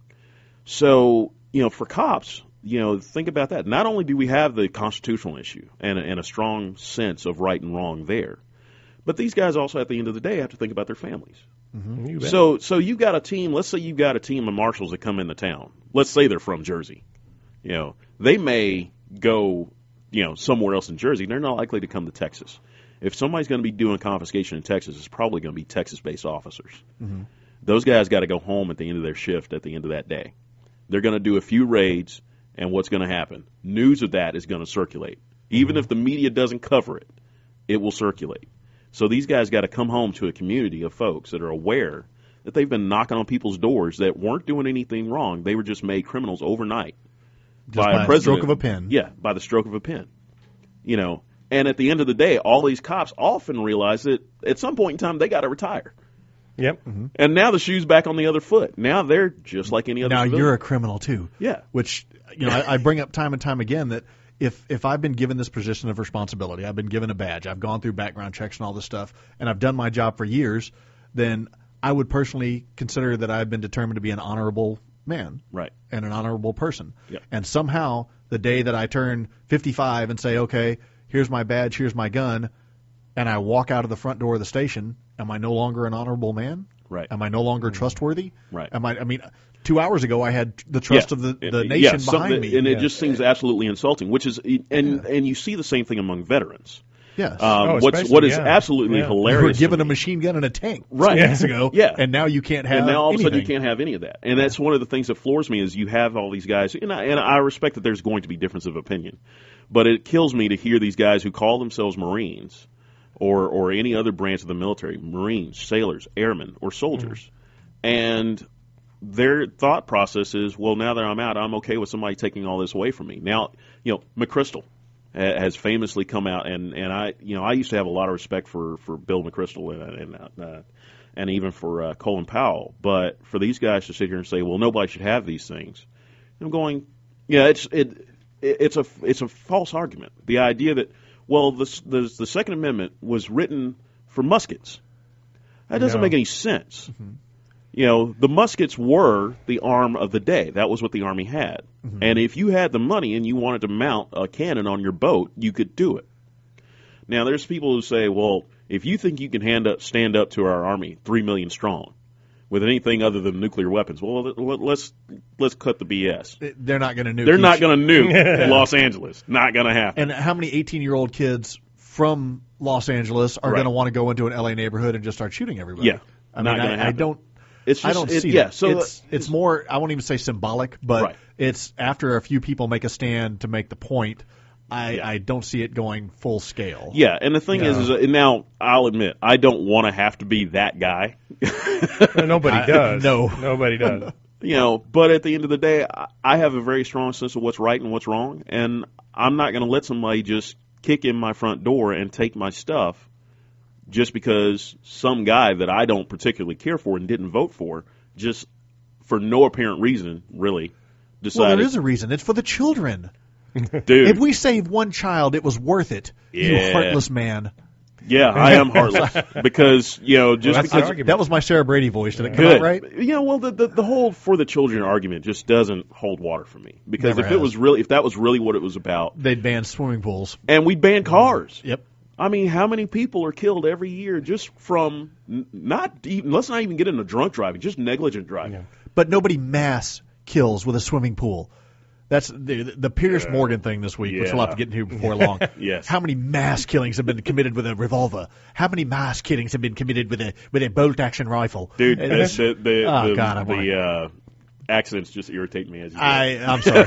So, you know, for cops, you know, think about that. Not only do we have the constitutional issue and, and a strong sense of right and wrong there, but these guys also, at the end of the day, have to think about their families. Mm-hmm. So, so you've got a team. Let's say you've got a team of marshals that come into town. Let's say they're from Jersey. You know, they may go, you know, somewhere else in Jersey. They're not likely to come to Texas. If somebody's going to be doing confiscation in Texas, it's probably going to be Texas-based officers. Mm-hmm. Those guys got to go home at the end of their shift at the end of that day. They're going to do a few raids, and what's going to happen? News of that is going to circulate. Even mm-hmm. if the media doesn't cover it, it will circulate. So these guys got to come home to a community of folks that are aware that they've been knocking on people's doors that weren't doing anything wrong. They were just made criminals overnight. Just by, by a president. Stroke of a pen. Yeah, by the stroke of a pen. You know, and at the end of the day, all these cops often realize that at some point in time they got to retire. Yep. Mm-hmm. And now the shoe's back on the other foot. Now they're just like any other Now civilian. You're a criminal too. Yeah. Which, you know, I, I bring up time and time again that if if I've been given this position of responsibility, I've been given a badge, I've gone through background checks and all this stuff, and I've done my job for years, then I would personally consider that I've been determined to be an honorable man. Right. And an honorable person. Yep. And somehow the day that I turn fifty-five and say, okay, here's my badge, here's my gun, and I walk out of the front door of the station, am I no longer an honorable man? Right. Am I no longer trustworthy? Right. Am I? I mean, two hours ago I had the trust yeah. of the, the yeah, nation something, behind me, and yeah. it just seems absolutely insulting. Which is, and Yeah. and you see the same thing among veterans. Yes. Um, Oh, what's especially, what is yeah. absolutely Yeah. hilarious. You were given to a me- machine gun and a tank Right. two weeks ago, Yeah. and now you can't have and now all of a sudden you anything. can't have any of that. And that's one of the things that floors me is you have all these guys, and I, and I respect that there's going to be difference of opinion, but it kills me to hear these guys who call themselves Marines or or any other branch of the military, Marines, sailors, airmen, or soldiers, mm. and their thought process is, well, now that I'm out, I'm okay with somebody taking all this away from me. Now, you know, McChrystal has famously come out, and, and I, you know, I used to have a lot of respect for, for Bill McChrystal and and, uh, and even for uh, Colin Powell, but for these guys to sit here and say, well, nobody should have these things, I'm going, yeah, it's it, it's a it's a false argument. The idea that, well, the the, the Second Amendment was written for muskets, that doesn't No. make any sense. Mm-hmm. You know, the muskets were the arm of the day. That was what the Army had. Mm-hmm. And if you had the money and you wanted to mount a cannon on your boat, you could do it. Now, there's people who say, well, if you think you can hand up, stand up to our Army, three million strong, with anything other than nuclear weapons, well, let's let's cut the B S. They're not going to nuke. They're each- not going to nuke Los Angeles. Not going to happen. And how many eighteen-year-old kids from Los Angeles are Right. going to want to go into an L A neighborhood and just start shooting everybody? Yeah, I not mean, gonna I, I happen. don't. It's just, I don't it, see yeah, that. so it's it's more. I won't even say symbolic, but Right. it's after a few people make a stand to make the point. I, Yeah. I don't see it going full scale. Yeah, and the thing Yeah. is, is uh, now I'll admit I don't want to have to be that guy. Well, nobody I- does. no. Nobody does. You know, but at the end of the day, I, I have a very strong sense of what's right and what's wrong, and I'm not going to let somebody just kick in my front door and take my stuff just because some guy that I don't particularly care for and didn't vote for, just for no apparent reason, really, decided. Well, there is a reason. It's for the children. Dude, If we saved one child, it was worth it. You Yeah. heartless man. yeah, I am heartless because you know just Well, that's the because argument. That was my Sarah Brady voice. Did it come Good. out right? You know, well, the, the the whole for the children argument just doesn't hold water for me because Never if has. it was really, if that was really what it was about, They'd ban swimming pools. and we ban cars. Yep. I mean, how many people are killed every year just from n- not even? Let's not even get into drunk driving, just negligent driving. Yeah. But nobody mass kills with a swimming pool. That's the the Pierce Yeah. Morgan thing this week, which Yeah. we'll have to get into before long. Yes. How many mass killings have been committed with a revolver? How many mass killings have been committed with a with a bolt action rifle? Dude, And the that's- the, the, Oh, the, God, I'm the uh, accidents just irritate me as you go. I I'm sorry.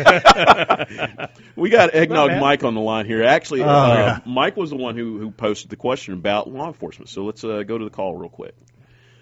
We got Eggnog bad. Mike on the line here. Actually, Oh, uh, yeah. Mike was the one who, who posted the question about law enforcement. So let's uh, go to the call real quick.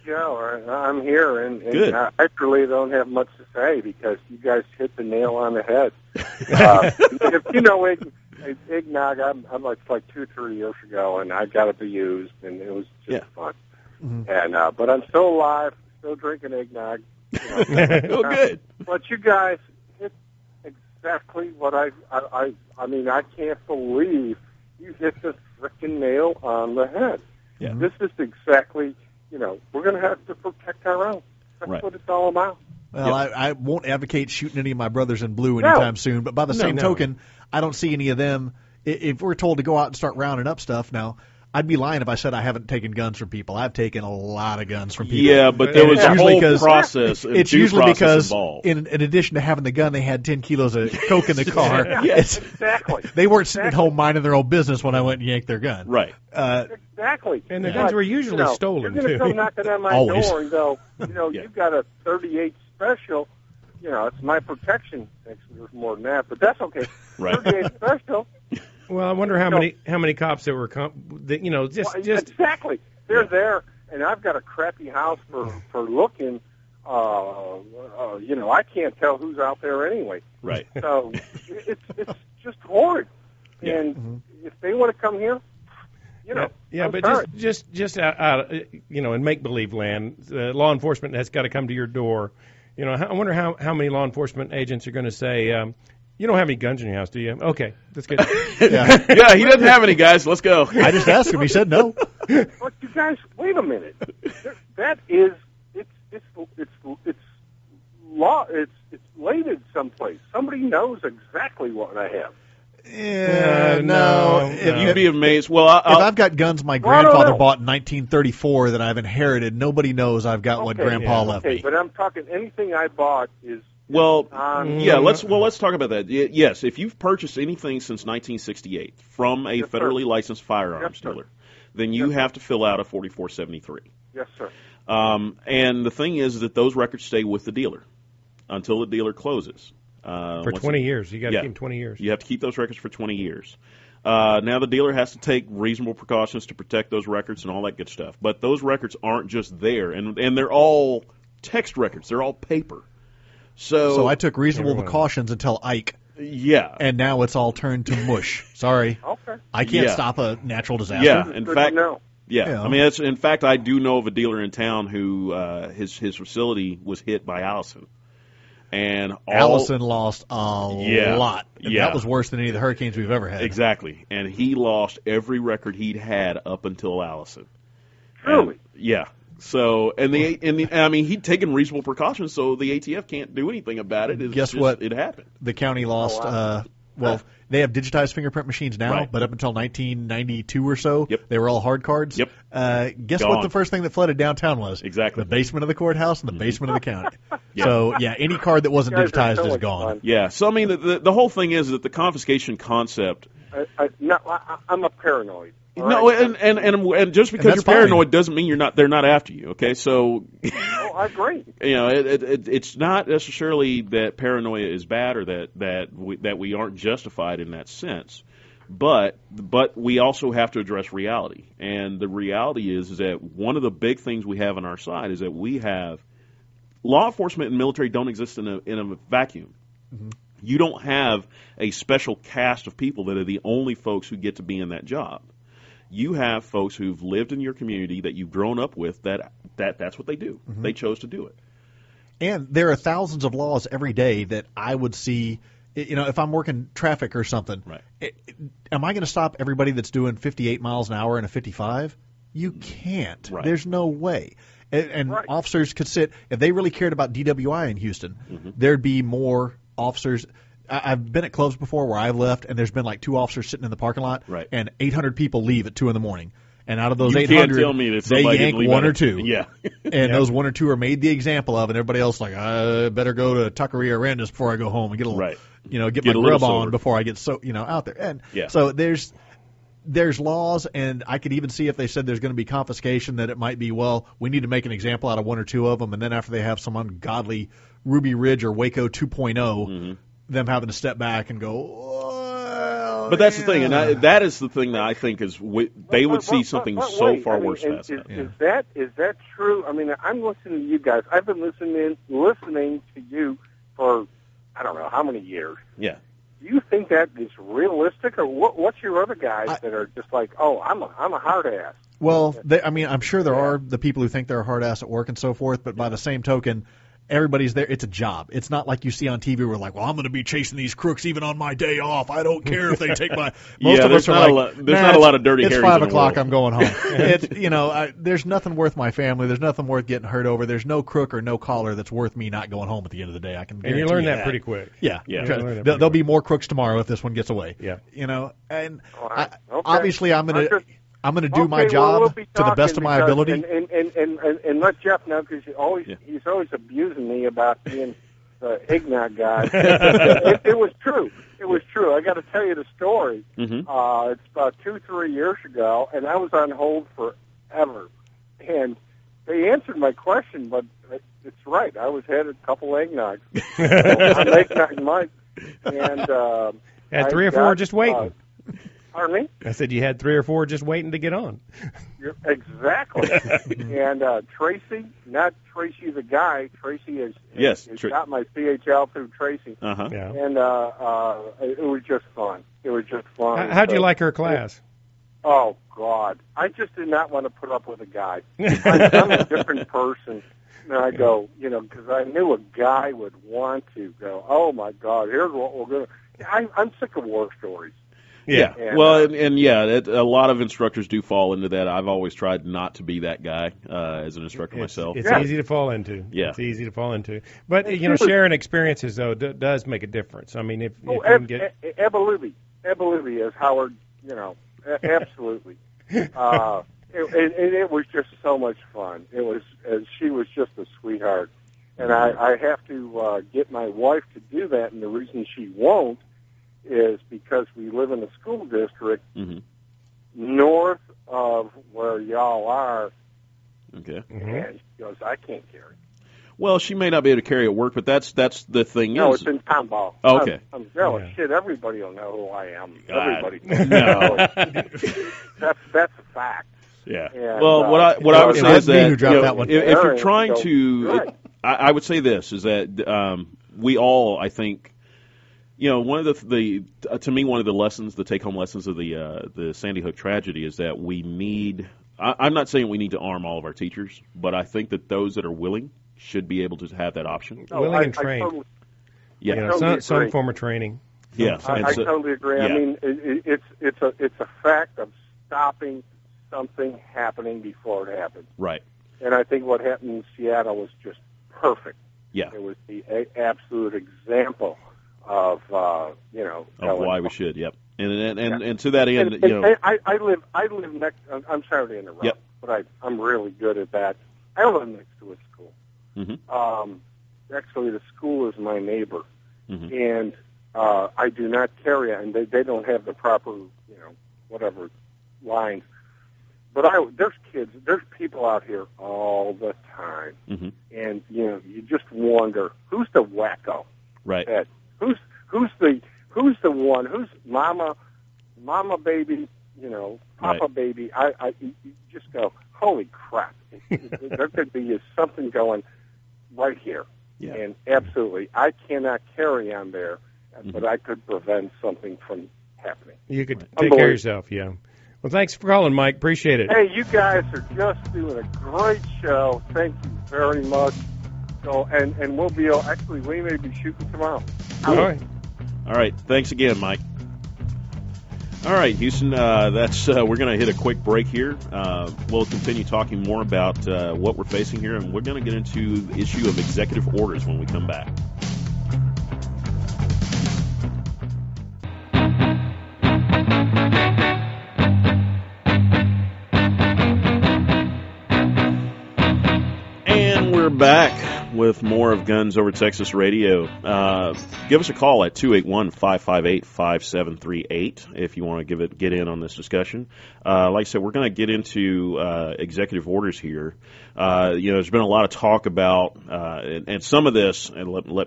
show. I- I'm here, and, and Good. I actually don't have much to say because you guys hit the nail on the head. uh, if you know egg, eggnog, I'm, I'm like like two, three years ago, and I got it to use, and it was just Yeah. fun. Mhm. And uh, but I'm still alive, still drinking eggnog. You know. Oh, good. But you guys hit exactly what I, I, I, I mean, I can't believe you hit the frickin' nail on the head. Yeah. This is exactly, you know, we're going to have to protect our own. That's Right. what it's all about. Well, Yep. I, I won't advocate shooting any of my brothers in blue No. anytime soon, but by the No, same no. token, I don't see any of them. i- If we're told to go out and start rounding up stuff now, I'd be lying if I said I haven't taken guns from people. I've taken a lot of guns from people. Yeah, but there And was it's a usually whole 'cause- process. and It's due usually process because, involved. in, in addition to having the gun, they had ten kilos of coke in the car. Yes. It's- Exactly. They weren't sitting at home minding their own business when I went and yanked their gun. Right. Uh, Exactly. And the But, guns were usually you know, stolen, You're going too. to come knocking on my Always. door and go, you know, Yeah. you've got a thirty-eight special. You know, it's my protection. Actually, there's more than that, but that's okay. Right. thirty-eight special. Well, I wonder how No. many how many cops that were, com- that, you know, just Well, just exactly. They're Yeah. there, and I've got a crappy house for for looking. Uh, uh, you know, I can't tell who's out there anyway. Right. So it's it's just horrid. Yeah. And if they want to come here, you know, yeah, I'm but sorry. just just just out, out you know, in make believe land, uh, law enforcement has got to come to your door. You know, I wonder how how many law enforcement agents are going to say, um, you don't have any guns in your house, do you? Okay, that's good. yeah. Yeah, he doesn't have any, guys. Let's go. I just asked him. He said no. But you guys, wait a minute. There- That is, it's it's it's it's law. It's it's lated someplace. Somebody knows exactly what I have. Yeah, Uh, no. no, If, no. You'd if, be amazed. Well, I, if I'll, I've got guns my Well, I don't grandfather know. bought in nineteen thirty-four that I've inherited, nobody knows I've got what Okay, Grandpa yeah, left Okay, me. but I'm talking anything I bought is well, on. yeah. Let's well, let's talk about that. Y- Yes, if you've purchased anything since nineteen sixty-eight from a Yes, sir. federally licensed firearms Yes, sir. dealer, then you Yes, sir. have to fill out a forty-four seventy-three. Yes, sir. Um, and the thing is that those records stay with the dealer until the dealer closes. Uh, For once twenty it- years, you got to yeah. keep them twenty years. You have to keep those records for twenty years. Uh, now the dealer has to take reasonable precautions to protect those records and all that good stuff. But those records aren't just there, and and they're all text records. They're all paper. So, So I took reasonable Everyone. precautions until Ike, yeah, and now it's all turned to mush. Sorry. Okay. I can't Yeah. stop a natural disaster. yeah. In Good fact, to know. yeah. Yeah. I mean, it's, in fact, I do know of a dealer in town who uh, his his facility was hit by Allison, and all, Allison lost a Yeah. lot. And Yeah. that was worse than any of the hurricanes we've ever had. exactly, and he lost every record he'd had up until Allison. Truly. And- yeah. So and the and the I mean he'd taken reasonable precautions, so the A T F can't do anything about it. It's Guess just- what? It happened. The county lost, Oh, wow. uh, well, they have digitized fingerprint machines now, Right. but up until nineteen ninety-two or so, Yep. they were all hard cards. Yep. Uh, guess Gone. what the first thing that flooded downtown was? Exactly. The basement of the courthouse and the basement of the county. Yeah. So, yeah, any card that wasn't You guys are digitized so is much gone. fun. Yeah. So I mean the the, the whole thing is that the confiscation concept. I, I, no, I, I'm a paranoid. all No, right? and, and and and just because that's you're fine. paranoid doesn't mean you're not. They're not after you. Okay, so Oh, I agree. you know it, it, it, it's not necessarily that paranoia is bad or that that we, that we aren't justified in that sense. But but we also have to address reality, and the reality is, is that one of the big things we have on our side is that we have law enforcement and military don't exist in a in a vacuum. Mm-hmm. You don't have a special cast of people that are the only folks who get to be in that job. You have folks who've lived in your community that you've grown up with that that that's what they do. Mm-hmm. They chose to do it. And there are thousands of laws every day that I would see. You know, if I'm working traffic or something, Right. it, it- am I going to stop everybody that's doing fifty-eight miles an hour in a fifty-five? You can't. Right. There's no way. And, and Right. officers could sit, if they really cared about D W I in Houston, Mm-hmm. there'd be more officers. I, I've been at clubs before where I've left, and there's been like two officers sitting in the parking lot, Right. and eight hundred people leave at two in the morning. And out of those You eight can't hundred, tell me that they somebody yank didn't leave one out or a- two. Yeah. And those one or two are made the example of, and everybody else like, I better go to Tuckeria Arandas before I go home and get a little, Right. you know, get, Get a my little grub on sober. before I get so, you know, out there. And Yeah. so there's there's laws, and I could even see if they said there's going to be confiscation that it might be, well, we need to make an example out of one or two of them, and then after they have some ungodly Ruby Ridge or Waco two point oh, Mm-hmm. them having to step back and go, know. But that's yeah. the thing, and I, that is the thing that I think is we, they would see something but, but, so wait, far I mean, worse is, past is, that. Yeah. is that is that true? I mean, I'm listening to you guys. I've been listening listening to you for I don't know how many years. Yeah. Do you think that is realistic, or what, what's your other guys I, that are just like, oh, I'm a I'm a hard ass? Well, they, I mean, I'm sure there are the people who think they're a hard ass at work and so forth, but by the same token, everybody's there. It's a job. It's not like you see on T V where like, well, I'm going to be chasing these crooks even on my day off. I don't care if they take my. Most Yeah, of there's us are not like, a lot- there's nah, not a lot of dirty It's Harrys five in the o'clock. world. I'm going home. It's you know, I, there's nothing worth my family. There's nothing worth getting hurt over. There's no crook or no caller that's worth me not going home at the end of the day. I can. And you guarantee learn you that pretty quick. Yeah, Yeah. You Try- learn that There'll, pretty there'll be quick. more crooks tomorrow if this one gets away. Yeah. You know, and All I, right. Okay. obviously I'm gonna. I'm just- I'm going to do Okay, my well, job we'll be to the best of talking my because- ability. and and, and, and, and and let Jeff know because always Yeah. he's always abusing me about being the eggnog guy. it, it was true. It was true. I got to tell you the story. Mm-hmm. Uh, it's about two, three years ago, and I was on hold forever. And they answered my question, but it's right. I was had a couple eggnogs. I'm eggnog Mike, and uh, Had I three or got, four just waiting. Uh, pardon me. I said you had three or four just waiting to get on. You're, exactly. and uh, Tracy, not Tracy the guy. Tracy is Yes, has Tra- got my C H L through Tracy, Uh-huh. Yeah. and uh, uh, it was just fun. It was just fun. How- How'd you So- like her class? Oh God, I just did not want to put up with a guy. I'm, I'm a different person. And I go, you know, because I knew a guy would want to go. Oh my God, here's what we're going to. I'm sick of war stories. Yeah. And, well, uh, and, and yeah, it, a lot of instructors do fall into that. I've always tried not to be that guy uh, as an instructor It's, myself. it's Yeah. easy to fall into. Yeah. It's easy to fall into. But, It's you know, super- sharing experiences, though, d- does make a difference. I mean, if, if Oh, you can ab- get... a- absolutely, absolutely, as Howard, you know, a- absolutely. uh, it, it, and it was just so much fun. It was, uh, she was just a sweetheart, and I, I have to uh, get my wife to do that. And the reason she won't is because we live in a school district Mm-hmm. north of where y'all are, Okay. Mhm. and she goes, "I can't carry." Well, she may not be able to carry at work, but that's that's the thing No, is. it's in Tomball. Oh, okay. I'm, I'm no Yeah. shit. Everybody will know who I am. God. Everybody. No. that's that's a fact. Yeah. And, well, uh, what I what I would it say was is me that who dropped you know, that one. if, if you're Aaron, trying so- to, Right. I, I would say this is that um, we all, I think, you know, one of the the uh, to me one of the lessons, the take home lessons of the uh, the Sandy Hook tragedy is that we need. I, I'm not saying we need to arm all of our teachers, but I think that those that are willing should be able to have that option. No, Willing I, and I trained. totally, Yeah. You know, totally some, some agree. form of training. Yes. I, and I so- totally agree. I yeah. mean, it, it, it's it's a it's a fact of stopping something happening before it happens. Right. And I think what happened in Seattle was just perfect. Yeah. It was the a, absolute example of uh, you know Of telling- why we should. Yep. And and and, Yeah. and to that end, And, you know. and I, I live I live next. I'm I'm sorry to interrupt, Yep. but I I'm really good at that. I live next to a school. Mhm. Um, actually, the school is my neighbor, Mhm. and uh, I do not carry it, and they they don't have the proper you know whatever lines. But I there's kids, there's people out here all the time, Mhm. and you know you just wonder who's the wacko. Right. Ed? Who's who's the who's the one? Who's mama, mama baby? You know, papa Right. baby. I, I you you just go, holy crap! There could be something going right here, Yeah. and absolutely, I cannot carry on there, Mm-hmm. but I could prevent something from happening. You could take Unbelievable. care of yourself, yeah. Well, thanks for calling, Mike. Appreciate it. Hey, you guys are just doing a great show. Thank you very much. So, and and we'll be actually we may be shooting tomorrow. All right. All right. Thanks again, Mike. All right, Houston. Uh, that's uh, we're going to hit a quick break here. Uh, we'll continue talking more about uh, what we're facing here, and we're going to get into the issue of executive orders when we come back. And we're back with more of Guns Over Texas Radio. Uh, give us a call at two eight one, five five eight, five seven three eight if you want to give it get in on this discussion. Uh, like I said, we're going to get into uh, executive orders here. Uh, you know, there's been a lot of talk about, uh, and, and some of this, and let, let me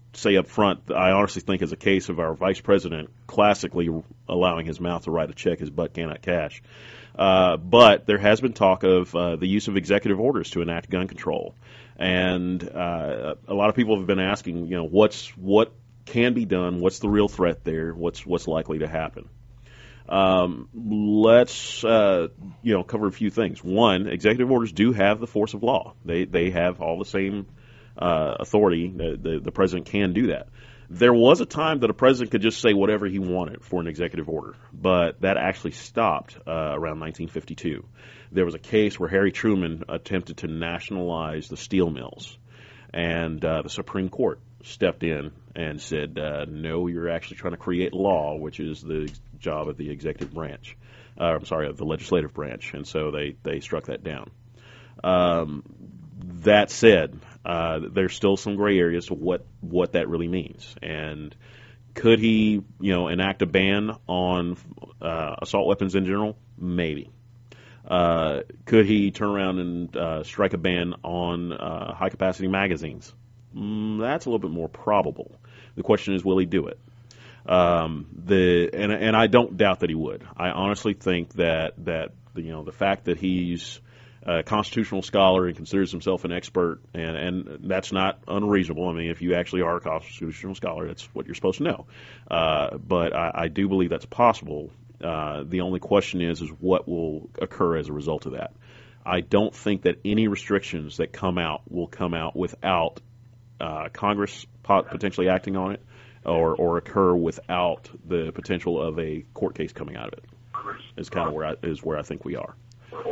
say up front, I honestly think is a case of our vice president classically allowing his mouth to write a check his butt cannot cash. Uh, but there has been talk of uh, the use of executive orders to enact gun control, and uh, a lot of people have been asking, you know, what's what can be done, what's the real threat there, what's what's likely to happen. Um, let's uh, you know cover a few things. One, executive orders do have the force of law. They they have all the same uh, authority. The, the the president can do that. There was a time that a president could just say whatever he wanted for an executive order, but that actually stopped uh, around nineteen fifty-two. There was a case where Harry Truman attempted to nationalize the steel mills, and uh, the Supreme Court stepped in and said, uh, no, you're actually trying to create law, which is the job of the executive branch. Uh, I'm sorry, of the legislative branch, and so they, they struck that down. Um, that said, uh, there's still some gray areas to what, what that really means. And could he, you know, enact a ban on uh, assault weapons in general? Maybe. Uh, could he turn around and uh, strike a ban on uh, high-capacity magazines? Mm, that's a little bit more probable. The question is, will he do it? Um, the and and I don't doubt that he would. I honestly think that that you know the fact that he's a constitutional scholar and considers himself an expert, and, and that's not unreasonable. I mean, if you actually are a constitutional scholar, that's what you're supposed to know. Uh, but I, I do believe that's possible. Uh, the only question is, is what will occur as a result of that. I don't think that any restrictions that come out will come out without uh, Congress pot- potentially acting on it, or, or occur without the potential of a court case coming out of it. Is kind of where I, is where I think we are.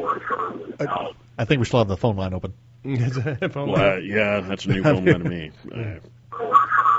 I, I think we still have the phone line open. phone Well, uh, yeah, that's a new phone line to me. Uh,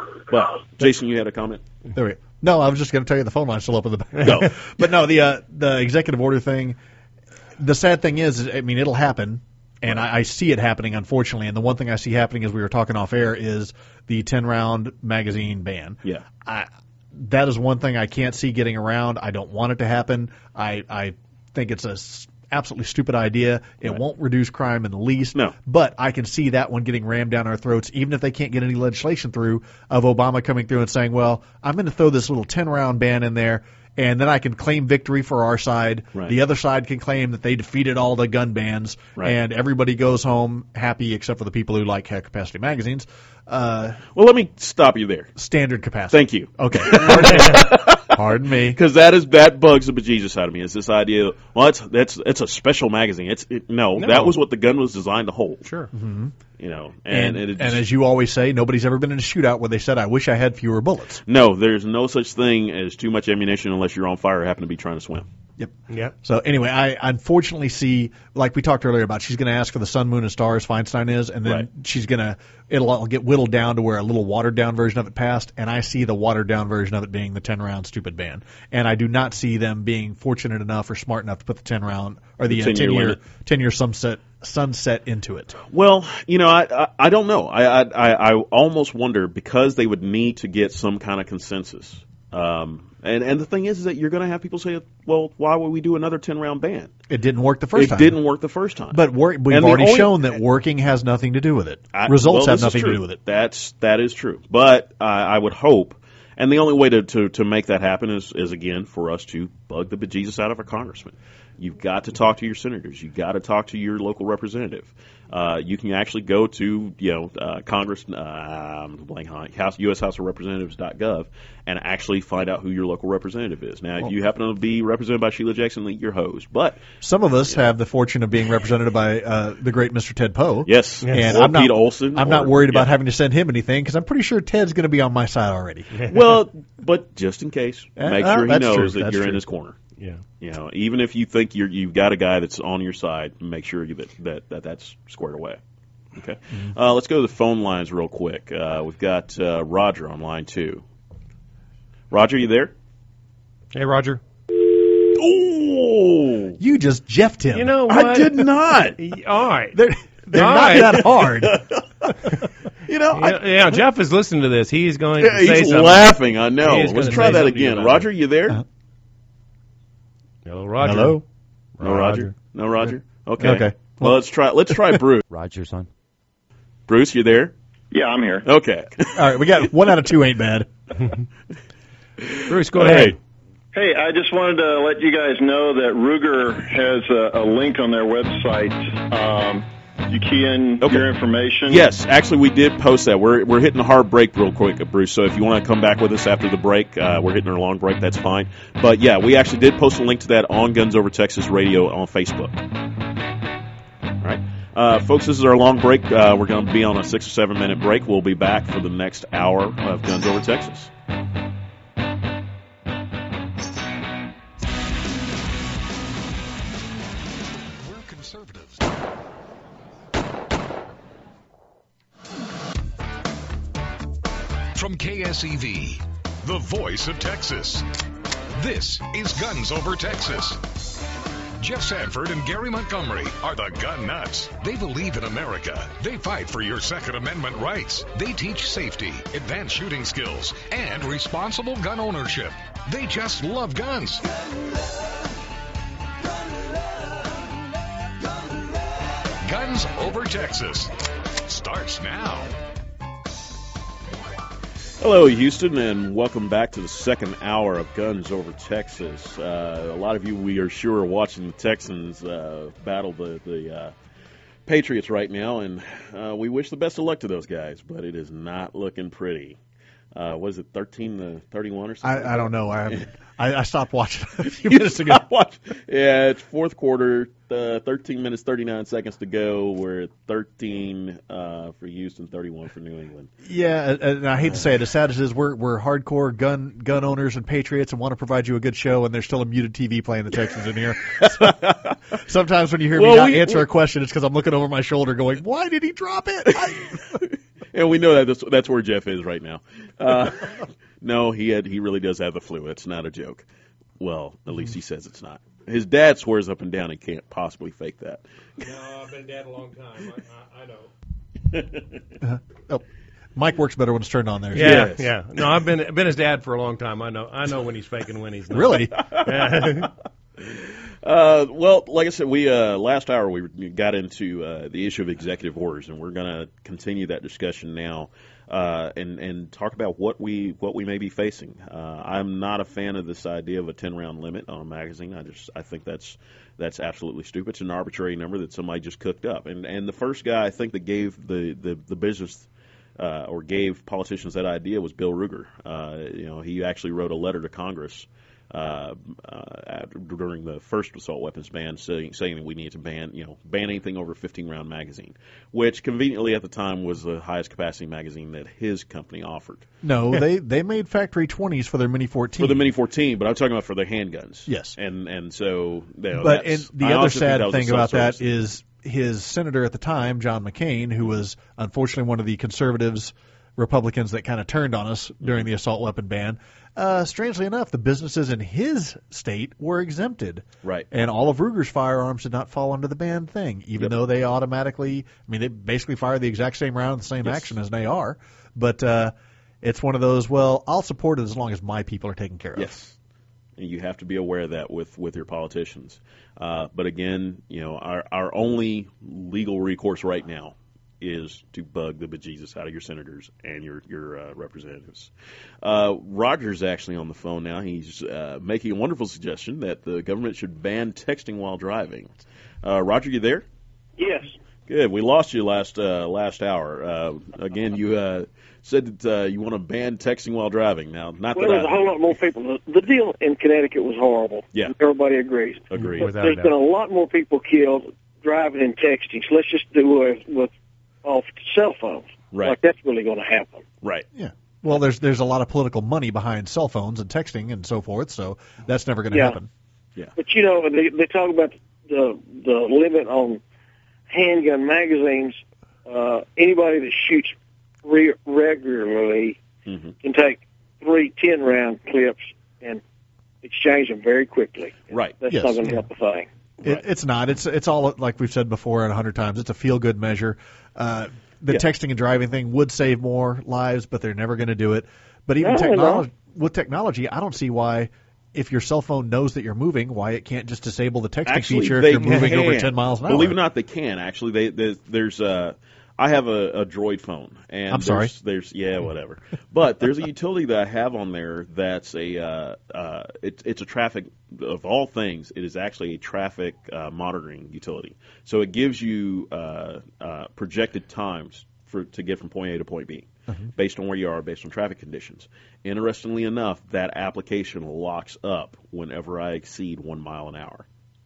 but Jason, you had a comment? There we go. No, I was just going to tell you the phone line's still open. The back. No. But no, the uh, the executive order thing. The sad thing is, is I mean, it'll happen, and I, I see it happening, unfortunately. And the one thing I see happening, as we were talking off air, is the ten round magazine ban. Yeah. I, that is one thing I can't see getting around. I don't want it to happen. I I think it's a absolutely stupid idea. It Right. won't reduce crime in the least. No. But I can see that one getting rammed down our throats, even if they can't get any legislation through, of Obama coming through and saying, well, I'm going to throw this little ten round ban in there, and then I can claim victory for our side. Right. The other side can claim that they defeated all the gun bans, Right. and everybody goes home happy except for the people who like high-capacity magazines. Uh, Well, let me stop you there. standard capacity. Thank you. Okay. Pardon me. Pardon me. Because that is that bugs the bejesus out of me. Is this idea? Well, it's that's it's a special magazine. It's it, no, No. that was what the gun was designed to hold. Sure. You know, And, and, it and just- as you always say, nobody's ever been in a shootout where they said, I wish I had fewer bullets. no, there's no such thing as too much ammunition unless you're on fire or happen to be trying to swim. Yep. Yep. So anyway, I unfortunately see, like we talked earlier about, she's going to ask for the sun, moon, and stars, Feinstein is, and then Right. she's going to, it'll all get whittled down to where a little watered down version of it passed, and I see the watered down version of it being the ten round stupid ban. And I do not see them being fortunate enough or smart enough to put the ten round, or the, The uh, ten-year ten year, limit. ten year sunset, sunset into it. Well, you know, I I, I don't know. I, I I almost wonder, because they would need to get some kind of consensus. Um, and and the thing is, is that you're going to have people say, well, why would we do another ten round ban? It didn't work the first It time. didn't work the first time. But work, we've And the already only- shown that working has nothing to do with it. I- Results well, have this is nothing to true. do with it. That's that is true. But I, I would hope, and the only way to, to, to make that happen is, is again for us to bug the bejesus out of our congressman. You've got to talk to your senators. You've got to talk to your local representative. Uh, you can actually go to you know uh, Congress, uh, I'm blanking on it, House, U S House of Representatives dot gov, and actually find out who your local representative is. Now, if you happen to be represented by Sheila Jackson Lee, you're hosed. But Some of us have the fortune of being represented by uh, the great Mister Ted Poe. yes, And or I'm not, Pete Olson. I'm or- not worried about yeah. having to send him anything because I'm pretty sure Ted's going to be on my side already. Well, but just in case, Uh, make uh, sure he that's knows true. that That's you're in true. his corner. Yeah. You know, even if you think you're you've got a guy that's on your side, make sure you, that, that that that's squared away. Okay, Mm-hmm. uh, let's go to the phone lines real quick. Uh, we've got uh, Roger on line two. Roger, you there? Hey, Roger. Oh, You just jeffed him. You know what? I did not. All right. they're, they're All not right. that hard. You know, I, Yeah, yeah, Jeff is listening to this. He's going to yeah, say he's something. laughing. I know. He is Let's gonna try say that something to you again. about Roger, you there? Uh-huh. Hello, Roger. Hello? No, Roger. No, Roger. Okay. Okay. Well, let's try. Let's try Bruce. Roger, son. Bruce, you there? Yeah, I'm here. Okay. All right, we got one out of two ain't bad. Bruce, go ahead. Hey, I just wanted to let you guys know that Ruger has a, a link on their website. Um, you key in Okay. your information. Yes, actually, we did post that. We're we're hitting a hard break real quick, Bruce. So if you want to come back with us after the break, uh, we're hitting our long break. That's fine. But yeah, we actually did post a link to that on Guns Over Texas Radio on Facebook. All right, uh, folks, this is our long break. Uh, we're going to be on a six or seven minute break. We'll be back for the next hour of Guns Over Texas. We're conservatives. From K S E V, the voice of Texas. This is Guns Over Texas. Jeff Sanford and Gary Montgomery are the gun nuts. They believe in America. They fight for your Second Amendment rights. They teach safety, advanced shooting skills, and responsible gun ownership. They just love guns. Guns Over Texas starts now. Hello, Houston, and welcome back to the second hour of Guns Over Texas. Uh, a lot of you, we are sure, are watching the Texans uh, battle the, the uh, Patriots right now, and uh, we wish the best of luck to those guys, but it is not looking pretty. Uh, what is it, thirteen to thirty-one or something? I, I don't know. I, haven't, I I stopped watching a few minutes ago. Watch. Yeah, it's fourth quarter, uh, thirteen minutes, thirty-nine seconds to go. We're at thirteen uh, for Houston, thirty-one for New England. Yeah, and I hate to say it, as sad as it is, we're we're hardcore gun gun owners and patriots and want to provide you a good show, and there's still a muted T V playing the Texans in here. So, sometimes when you hear Well, me not we- answer we- a question, it's because I'm looking over my shoulder going, why did he drop it? I... And we know that that's, that's where Jeff is right now. Uh, no, he had he really does have the flu. It's not a joke. Well, at least he says it's not. His dad swears up and down he can't possibly fake that. No, I've been dad a long time. I, I, I know. oh, Mike works better when it's turned on there. Yeah, Yes. yeah. No, I've been been his dad for a long time. I know. I know when he's faking, when he's not. Really? Yeah. Uh, well, like I said, we uh, last hour we got into uh, the issue of executive orders, and we're going to continue that discussion now uh, and and talk about what we what we may be facing. Uh, I'm not a fan of this idea of a ten round limit on a magazine. I just I think that's that's absolutely stupid. It's an arbitrary number that somebody just cooked up. And and the first guy I think that gave the the, the business. Uh, or gave politicians that idea was Bill Ruger. Uh, you know, he actually wrote a letter to Congress uh, uh, during the first assault weapons ban, saying, saying that we need to ban, you know, ban anything over a fifteen round magazine, which conveniently at the time was the highest capacity magazine that his company offered. No, they, they made factory twenties for their Mini fourteen. For the Mini fourteen, but I'm talking about for the handguns. Yes. And and so, you know, But that's, and the I other honestly think sad that was a thing about that self-service. is his senator at the time, John McCain, who was unfortunately one of the conservatives, Republicans that kind of turned on us during the assault weapon ban. Uh, strangely enough, the businesses in his state were exempted. Right. And all of Ruger's firearms did not fall under the ban thing, even Yep. though they automatically, I mean, they basically fire the exact same round, the same Yes. action as they are. But uh, it's one of those, well, I'll support it as long as my people are taken care of. Yes. And you have to be aware of that with, with your politicians. Uh, but again, you know, our, our only legal recourse right now is to bug the bejesus out of your senators and your your uh, representatives. Uh, Roger's actually on the phone now. He's uh, making a wonderful suggestion that the government should ban texting while driving. Uh, Roger, you there? Yes. Good. We lost you last uh, last hour. Uh, again, you uh, said that uh, you want to ban texting while driving. Now, not Well, that there's a I whole lot more people. The, the deal in Connecticut was horrible. Yeah. Everybody agrees. agree. But Without a there's doubt. been a lot more people killed driving and texting. So let's just do it with off cell phones. Right. Like that's really going to happen. Right. Yeah. Well, there's there's a lot of political money behind cell phones and texting and so forth, so that's never going to Yeah. happen. But you know, they, they talk about the the limit on handgun magazines. Uh, anybody that shoots re- regularly Mm-hmm. can take three ten round clips and exchange them very quickly. Right. That's Yes. not going to help a thing. It, it's not. It's it's all like we've said before and a hundred times. It's a feel good measure. Uh, the Yeah. texting and driving thing would save more lives, but they're never going to do it. But even No, technology with technology, I don't see why. If your cell phone knows that you're moving, why it can't just disable the texting Actually, feature they if you're moving can. over ten miles an hour? Believe it or not, they can. Actually, they, they, there's uh, I have a, a Droid phone, and I'm sorry. There's, there's yeah, whatever. But there's a utility that I have on there that's a uh, uh, it, it's a traffic of all things. It is actually a traffic uh, monitoring utility. So it gives you uh, uh, projected times for to get from point A to point B, mm-hmm. based on where you are, based on traffic conditions. Interestingly enough, that application locks up whenever I exceed one mile an hour.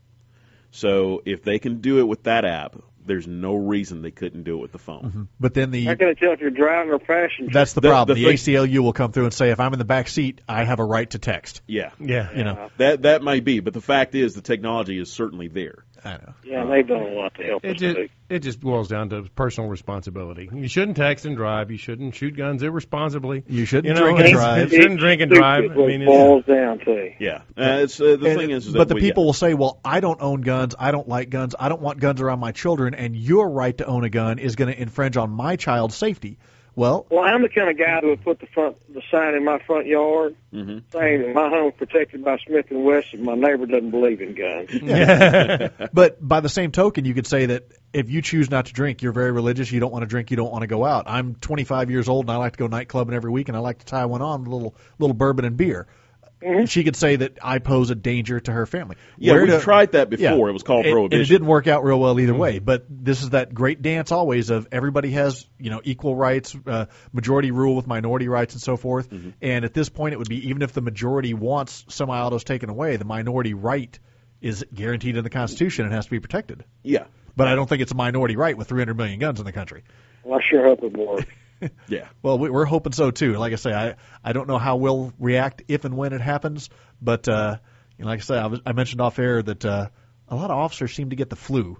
So if they can do it with that app, there's no reason they couldn't do it with the phone. Mm-hmm. But then the how can it tell if you're driving or passenger? That's the, the problem. The, the thing, A C L U will come through and say, if I'm in the back seat, I have a right to text. Yeah, yeah, you know that that might be, but the fact is, the technology is certainly there. I know. Yeah, they've done a lot to help it us. Just, too. it just boils down to personal responsibility. You shouldn't text and drive. You shouldn't shoot guns irresponsibly. You shouldn't you know, drink and drive. You shouldn't drink and drive. I mean, it boils down to. Yeah, uh, it's uh, the and, thing is, is but that the we, people yeah. will say, "Well, I don't own guns. I don't like guns. I don't want guns around my children, and your right to own a gun is going to infringe on my child's safety." Well, well, I'm the kind of guy that would put the front the sign in my front yard mm-hmm. saying that my home's protected by Smith and Wesson. My neighbor doesn't believe in guns. Yeah. But by the same token, you could say that if you choose not to drink, you're very religious. You don't want to drink. You don't want to go out. I'm twenty-five years old, and I like to go nightclubbing every week, and I like to tie one on with a little little bourbon and beer. Mm-hmm. She could say that I pose a danger to her family. Yeah, Where we to, tried that before. Yeah, it was called it, prohibition. And it didn't work out real well either mm-hmm. way. But this is that great dance always of everybody has, you know, equal rights, uh, majority rule with minority rights and so forth. Mm-hmm. And at this point, it would be even if the majority wants semi-autos taken away, the minority right is guaranteed in the Constitution and has to be protected. Yeah. But I don't think it's a minority right with three hundred million guns in the country. Well, I sure hope it works. Yeah. Well, we, we're hoping so too. Like I say, I I don't know how we'll react if and when it happens, but uh, you know, like I say, I, was, I mentioned off air that uh, a lot of officers seem to get the flu.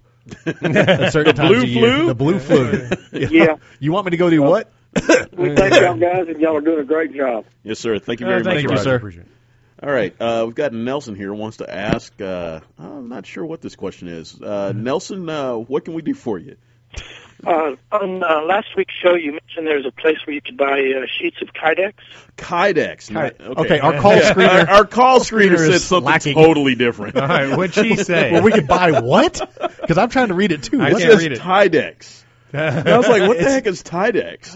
At certain the times blue of year. flu? The blue flu. You know? Yeah. You want me to go do what? We thank y'all guys, and y'all are doing a great job. Yes, sir. Thank you very uh, much. Thank you, sir. sir. Appreciate it. All right, uh, we've got Nelson here who wants to ask. Uh, I'm not sure what this question is. Uh, Nelson, uh, what can we do for you? Uh, on uh, last week's show, you mentioned there's a place where you could buy uh, sheets of Kydex. Kydex. Kydex. Okay. Okay, our call screener. Our, our call screener said is something lacking. totally different. All right, what'd she say? Well, we could buy what? Because I'm trying to read it too. I It What's can't says read it. Kydex. And I was like, what the heck is Kydex?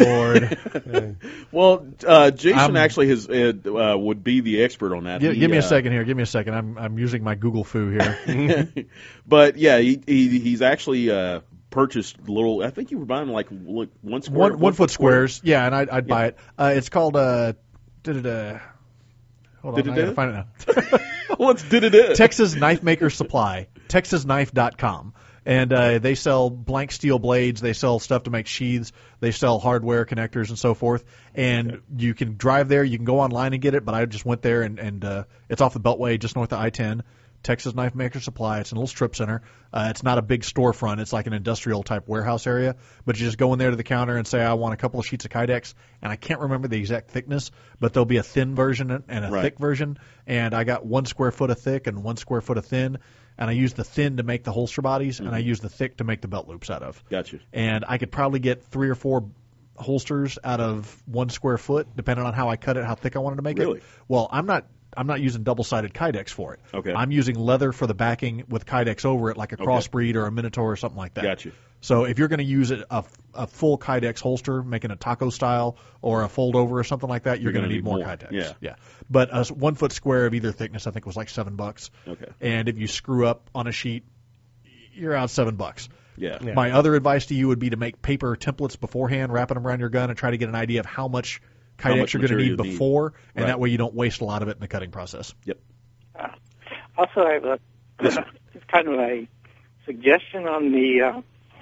Lord. Well, uh, Jason I'm- actually has uh, uh, would be the expert on that. Give, He, give me a uh, second here. Give me a second. I'm I'm using my Google foo here. But yeah, he, he he's actually uh, purchased little. I think you were buying like one one square, one one foot square. squares. Yeah, and I'd, I'd buy it. Uh, it's called uh, da-da-da. Hold on, I Da-da-da? gotta find it now. What's did it? Texas Knife Maker Supply, texas knife dot com. And uh, they sell blank steel blades. They sell stuff to make sheaths. They sell hardware connectors and so forth. And okay. You can drive there. You can go online and get it. But I just went there, and, and uh, it's off the Beltway just north of I ten. Texas Knife Maker Supply. It's a little strip center. Uh, it's not a big storefront. It's like an industrial-type warehouse area. But you just go in there to the counter and say, I want a couple of sheets of Kydex. And I can't remember the exact thickness, but there'll be a thin version and a right. thick version. And I got one square foot of thick and one square foot of thin. And I use the thin to make the holster bodies, mm-hmm. and I use the thick to make the belt loops out of. Gotcha. And I could probably get three or four holsters out of one square foot, depending on how I cut it, how thick I wanted to make really? it. Well, I'm not I'm not using double-sided Kydex for it. Okay. I'm using leather for the backing with Kydex over it, like a okay. crossbreed or a Minotaur or something like that. Gotcha. So if you're going to use it, a, a full Kydex holster, making a taco style or a fold over or something like that, you're, you're going to need more, more Kydex. Yeah. yeah. But a one foot square of either thickness, I think, was like seven bucks. Okay. And if you screw up on a sheet, you're out seven bucks. Yeah. yeah. My other advice to you would be to make paper templates beforehand, wrapping them around your gun, and try to get an idea of how much Kydex much you're going to need material you before, need. and Right. that way you don't waste a lot of it in the cutting process. Yep. Uh, also, I have a just kind of a suggestion on the uh,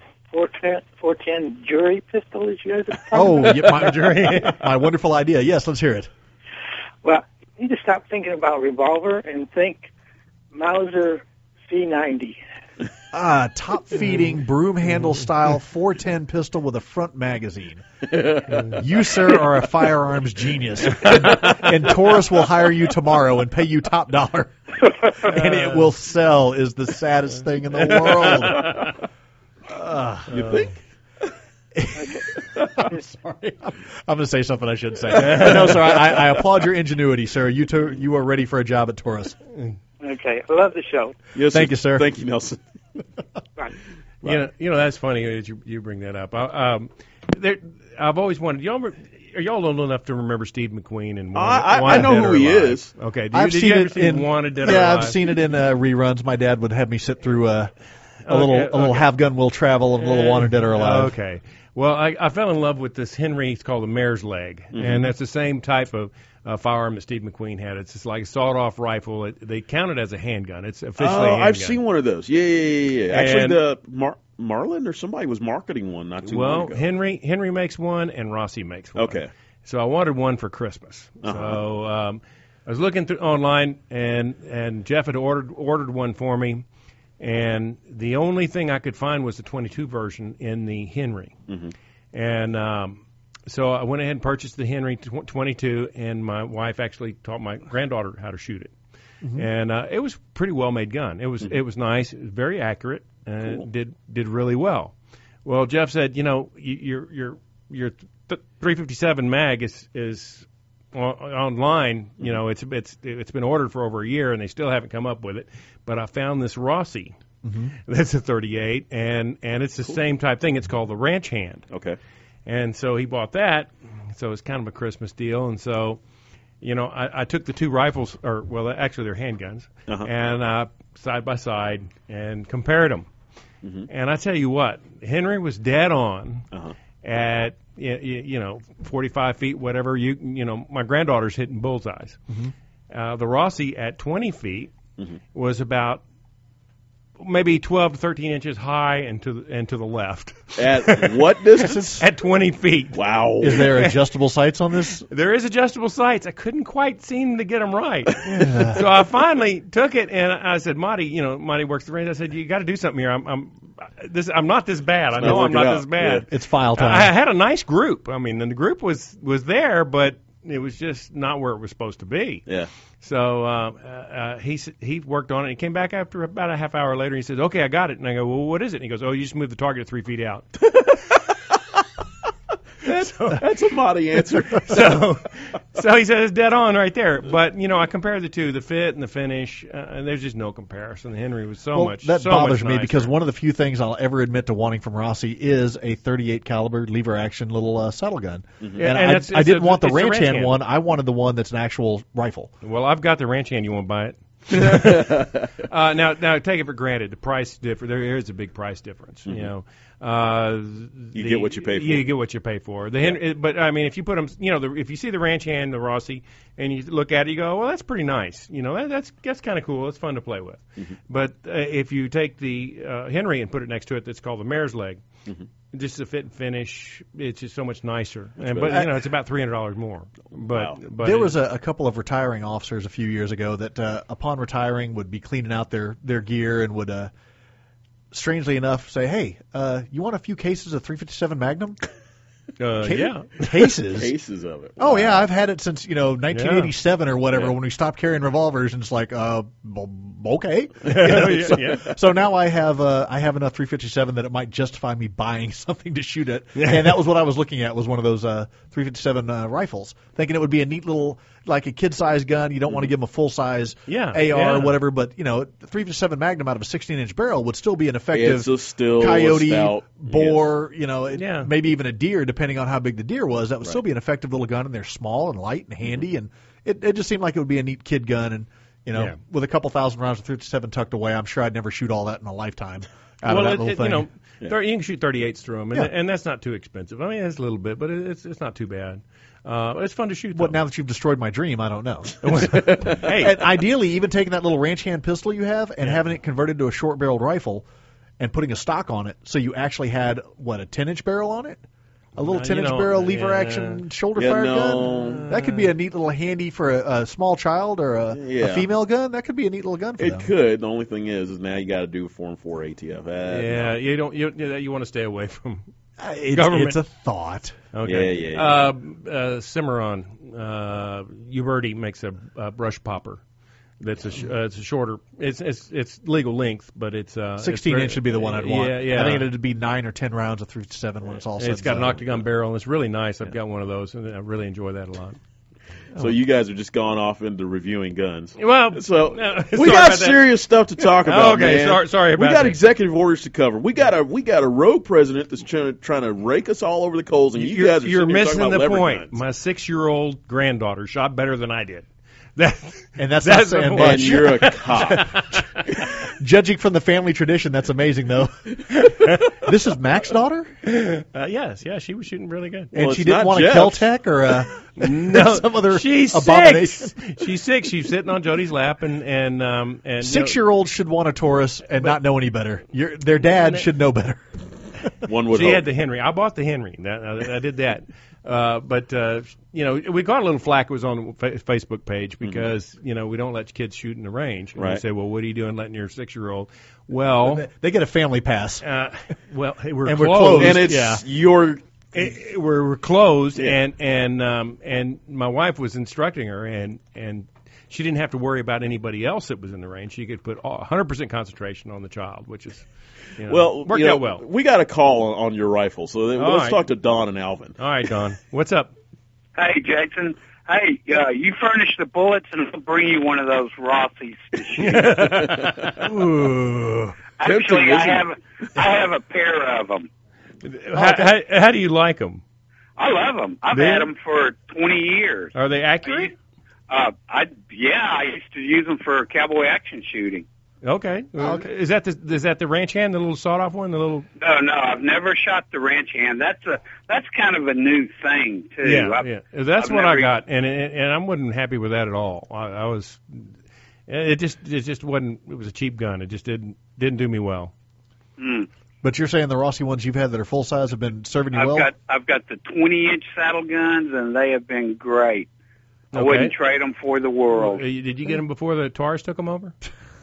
four ten jury pistol that you guys are talking Oh, about. yeah, my jury, my wonderful idea. Yes, let's hear it. Well, you need to stop thinking about revolver and think Mauser C ninety. Ah, top-feeding, broom handle style four ten pistol with a front magazine. You, sir, are a firearms genius. And, and Taurus will hire you tomorrow and pay you top dollar. And it will sell is the saddest thing in the world. Uh, you think? I'm sorry. I'm, I'm going to say something I shouldn't say. But no, sir, I, I applaud your ingenuity, sir. You, two, you are ready for a job at Taurus. Okay, I love the show. Yes, Thank you, sir. Thank you, Nelson. Right. You know, you know that's funny that you you bring that up. I, um, there, I've always wanted. Y'all, are y'all old enough to remember Steve McQueen and Wanted, I, I, Wanted I know Dead who or he Alive? is. Okay, did, you, I've did seen you ever it see in Wanted Dead or Yeah, Alive? I've seen it in uh, reruns. My dad would have me sit through uh, a Okay, little a little okay. Have Gun Will Travel and a little Wanted Dead or Alive. Okay. Well, I, I fell in love with this Henry. It's called a mare's leg, Mm-hmm. and that's the same type of uh, firearm that Steve McQueen had. It's just like a sawed-off rifle. It, they count it as a handgun. It's officially Oh, a handgun. I've seen one of those. Yeah, yeah, yeah. yeah. Actually, And- the Mar- Marlin or somebody was marketing one not too long Well, ago. Henry Henry makes one, and Rossi makes one. Okay. So I wanted one for Christmas. Uh-huh. So um, I was looking through online, and and Jeff had ordered ordered one for me, and the only thing I could find was the twenty-two version in the Henry, Mm-hmm. and um, so I went ahead and purchased the Henry tw- twenty-two, and my wife actually taught my granddaughter how to shoot it, Mm-hmm. and uh, it was a pretty well made gun. It was it was nice, it was very accurate, and Cool. it did did really well. Well, Jeff said, you know, y- your your your th- three fifty-seven mag is is o- online. You know, it's it's it's been ordered for over a year, and they still haven't come up with it. But I found this Rossi. That's a thirty-eight, and and it's the same type thing. It's called the Ranch Hand. Okay. And so he bought that. So it's kind of a Christmas deal. And so, you know, I, I took the two rifles, or well, actually they're handguns, Uh-huh. and uh, side by side and compared them. Mm-hmm. And I tell you what, Henry was dead on Uh-huh. at you, you know forty-five feet, whatever. You you know, my granddaughter's hitting bullseyes. Uh, the Rossi at twenty feet Mm-hmm. was about maybe twelve to thirteen inches high and to the, and to the left At what distance? at twenty feet. Wow. Is there adjustable sights on this? There is adjustable sights. I couldn't quite seem to get them right. So I finally took it and I said, Monty, you know, Monty works the range. I said, you got to do something here. I'm, I'm this. I'm not this bad. I not know I'm working not out. this bad. It's file time. I had a nice group. I mean, and the group was was there, but it was just not where it was supposed to be. Yeah. So uh, uh, he s- he worked on it. He came back after about a half hour later. And he says, "Okay, I got it." And I go, "Well, what is it?" And he goes, "Oh, you just moved the target three feet out." That's, that's a Monty answer. so, so he says it's dead on right there. But you know, I compared the two, the fit and the finish, uh, and there's just no comparison. The Henry was so well, much. that so bothers much me nicer. because one of the few things I'll ever admit to wanting from Rossi is a thirty-eight caliber lever action little uh, saddle gun. Yeah, And, and I, it's- I it's didn't a- want the it's a ranch ranch hand hand. one. I wanted the one that's an actual rifle. Well, I've got the ranch hand. You want to buy it? uh, now, now take it for granted. The price differ. There is a big price difference. You know, uh, You the- get what you pay for. You get what you pay for. The Henry, but I mean, if you put them, you know, the, if you see the ranch hand, the Rossi, and you look at it, you go, well, that's pretty nice. You know, that, that's that's kind of cool. It's fun to play with. But uh, if you take the uh, Henry and put it next to it, that's called the mare's leg. Just the fit and finish, it's just so much nicer. And, but you know, it's about three hundred dollars more. But, Wow. but There it- was a, a couple of retiring officers a few years ago that, uh, upon retiring, would be cleaning out their, their gear and would, uh, strangely enough, say, "Hey, uh, you want a few cases of three fifty-seven Magnum?" uh, Ca- yeah. cases. Cases of it. Oh Wow. yeah, I've had it since you know nineteen eighty-seven or whatever Yeah. when we stopped carrying revolvers, and it's like, uh, b- okay. Yeah, so, yeah. so now I have uh, I have enough three fifty-seven that it might justify me buying something to shoot it, and that was what I was looking at was one of those uh, three fifty-seven uh, rifles, thinking it would be a neat little like a kid-sized gun. You don't want to give them a full-size Yeah, A R yeah. or whatever, but you know, the three fifty-seven Magnum out of a sixteen-inch barrel would still be an effective It's a still coyote, stout. boar, you know, it- Yeah. maybe even a deer, depending on how big the deer was. That would still Right. be an effective little gun, and they're small and light and handy, and it, it just seemed like it would be a neat kid gun. And you know, Yeah. with a couple thousand rounds of three fifty-seven tucked away, I'm sure I'd never shoot all that in a lifetime out well, of that it, little it, thing. you know, Yeah. thir- you can shoot thirty-eights through them, and, Yeah. and that's not too expensive. I mean, it's a little bit, but it, it's it's not too bad. Uh, it's fun to shoot. What though. now that you've destroyed my dream, I don't know. Hey, And ideally, even taking that little ranch hand pistol you have and having it converted to a short-barreled rifle and putting a stock on it, so you actually had what a ten-inch barrel on it. A little Uh, ten-inch you know, barrel lever yeah. action shoulder Yeah, fire no. gun. That could be a neat little handy for a, a small child or a, Yeah. a female gun. That could be a neat little gun for It them. could. The only thing is, is now you got to do four and four A T F. Uh, yeah, you don't you you, you want to stay away from. Uh, It's, Government. it's a thought. Okay. Yeah, yeah, yeah. Uh, uh, Cimarron, uh, Uberti makes a, a brush popper. That's a sh- uh, it's a shorter. It's it's it's legal length, but it's uh, it's Sixteen very- inch would be the one I'd want. Yeah, yeah. I think it'd be nine or ten rounds of three fifty-seven when it's all said. It's got and an done. octagon barrel, and it's really nice. I've got one of those, and I really enjoy that a lot. So you guys are just gone off into reviewing guns. Well, so no, we sorry got about that. serious stuff to talk about. Okay, man. sorry, sorry about We got that. executive orders to cover. We got a we got a rogue president that's trying, trying to rake us all over the coals, and you You're, guys are you're sitting here missing talking about the lever point. guns. My six-year-old granddaughter shot better than I did. That, And that's, that's not the saying point. And you're a cop. Judging from the family tradition, that's amazing, though. This is Mac's daughter? Uh, yes, yeah, she was shooting really good. And Well, she it's didn't not want Jeff's. a Kel-Tec or a, No, some other she's abomination? six. She's six. She's sitting on Jody's lap, and and um and you know, Six-year-olds should want a Taurus and not know any better. Your, their dad should know better. One would she hope. had the Henry. I bought the Henry. That, I, I did that. Uh, but uh, you know, we got a little flack. It was on the fa- Facebook page because mm-hmm. you know we don't let kids shoot in the range. And right. we say, well, what are you doing letting your six-year-old? Well, they get a family pass. Uh, well, we're and closed. we're closed. And it's yeah. your. It, we're, we're closed, Yeah. and and um, and my wife was instructing her, and and she didn't have to worry about anybody else that was in the range. She could put one hundred percent concentration on the child, which is. You know, Well, worked you know, out well. We got a call on, on your rifle, so then All let's right. talk to Don and Alvin. All right, Don. What's up? Hey, Jason. Hey, uh, you furnish the bullets, and I'll bring you one of those Rossies to shoot. Ooh. Actually, I have I have a pair of them. How, how, how do you like them? I love them. I've Do you? had them for twenty years. Are they accurate? Uh, I yeah, I used to use them for cowboy action shooting. Okay. okay. Is that the is that the ranch hand, the little sawed-off one, the little? No, no, I've never shot the ranch hand. That's a that's kind of a new thing too. Yeah, I've, yeah. That's I've what never, I got, and and, and I wasn't happy with that at all. I, I was, it just it just wasn't. It was a cheap gun. It just didn't didn't do me well. Mm. But you're saying the Rossi ones you've had that are full size have been serving you I've well? got I've got the twenty inch saddle guns, and they have been great. I Okay. wouldn't trade them for the world. Uh, Did you get them before the Taurus took them over?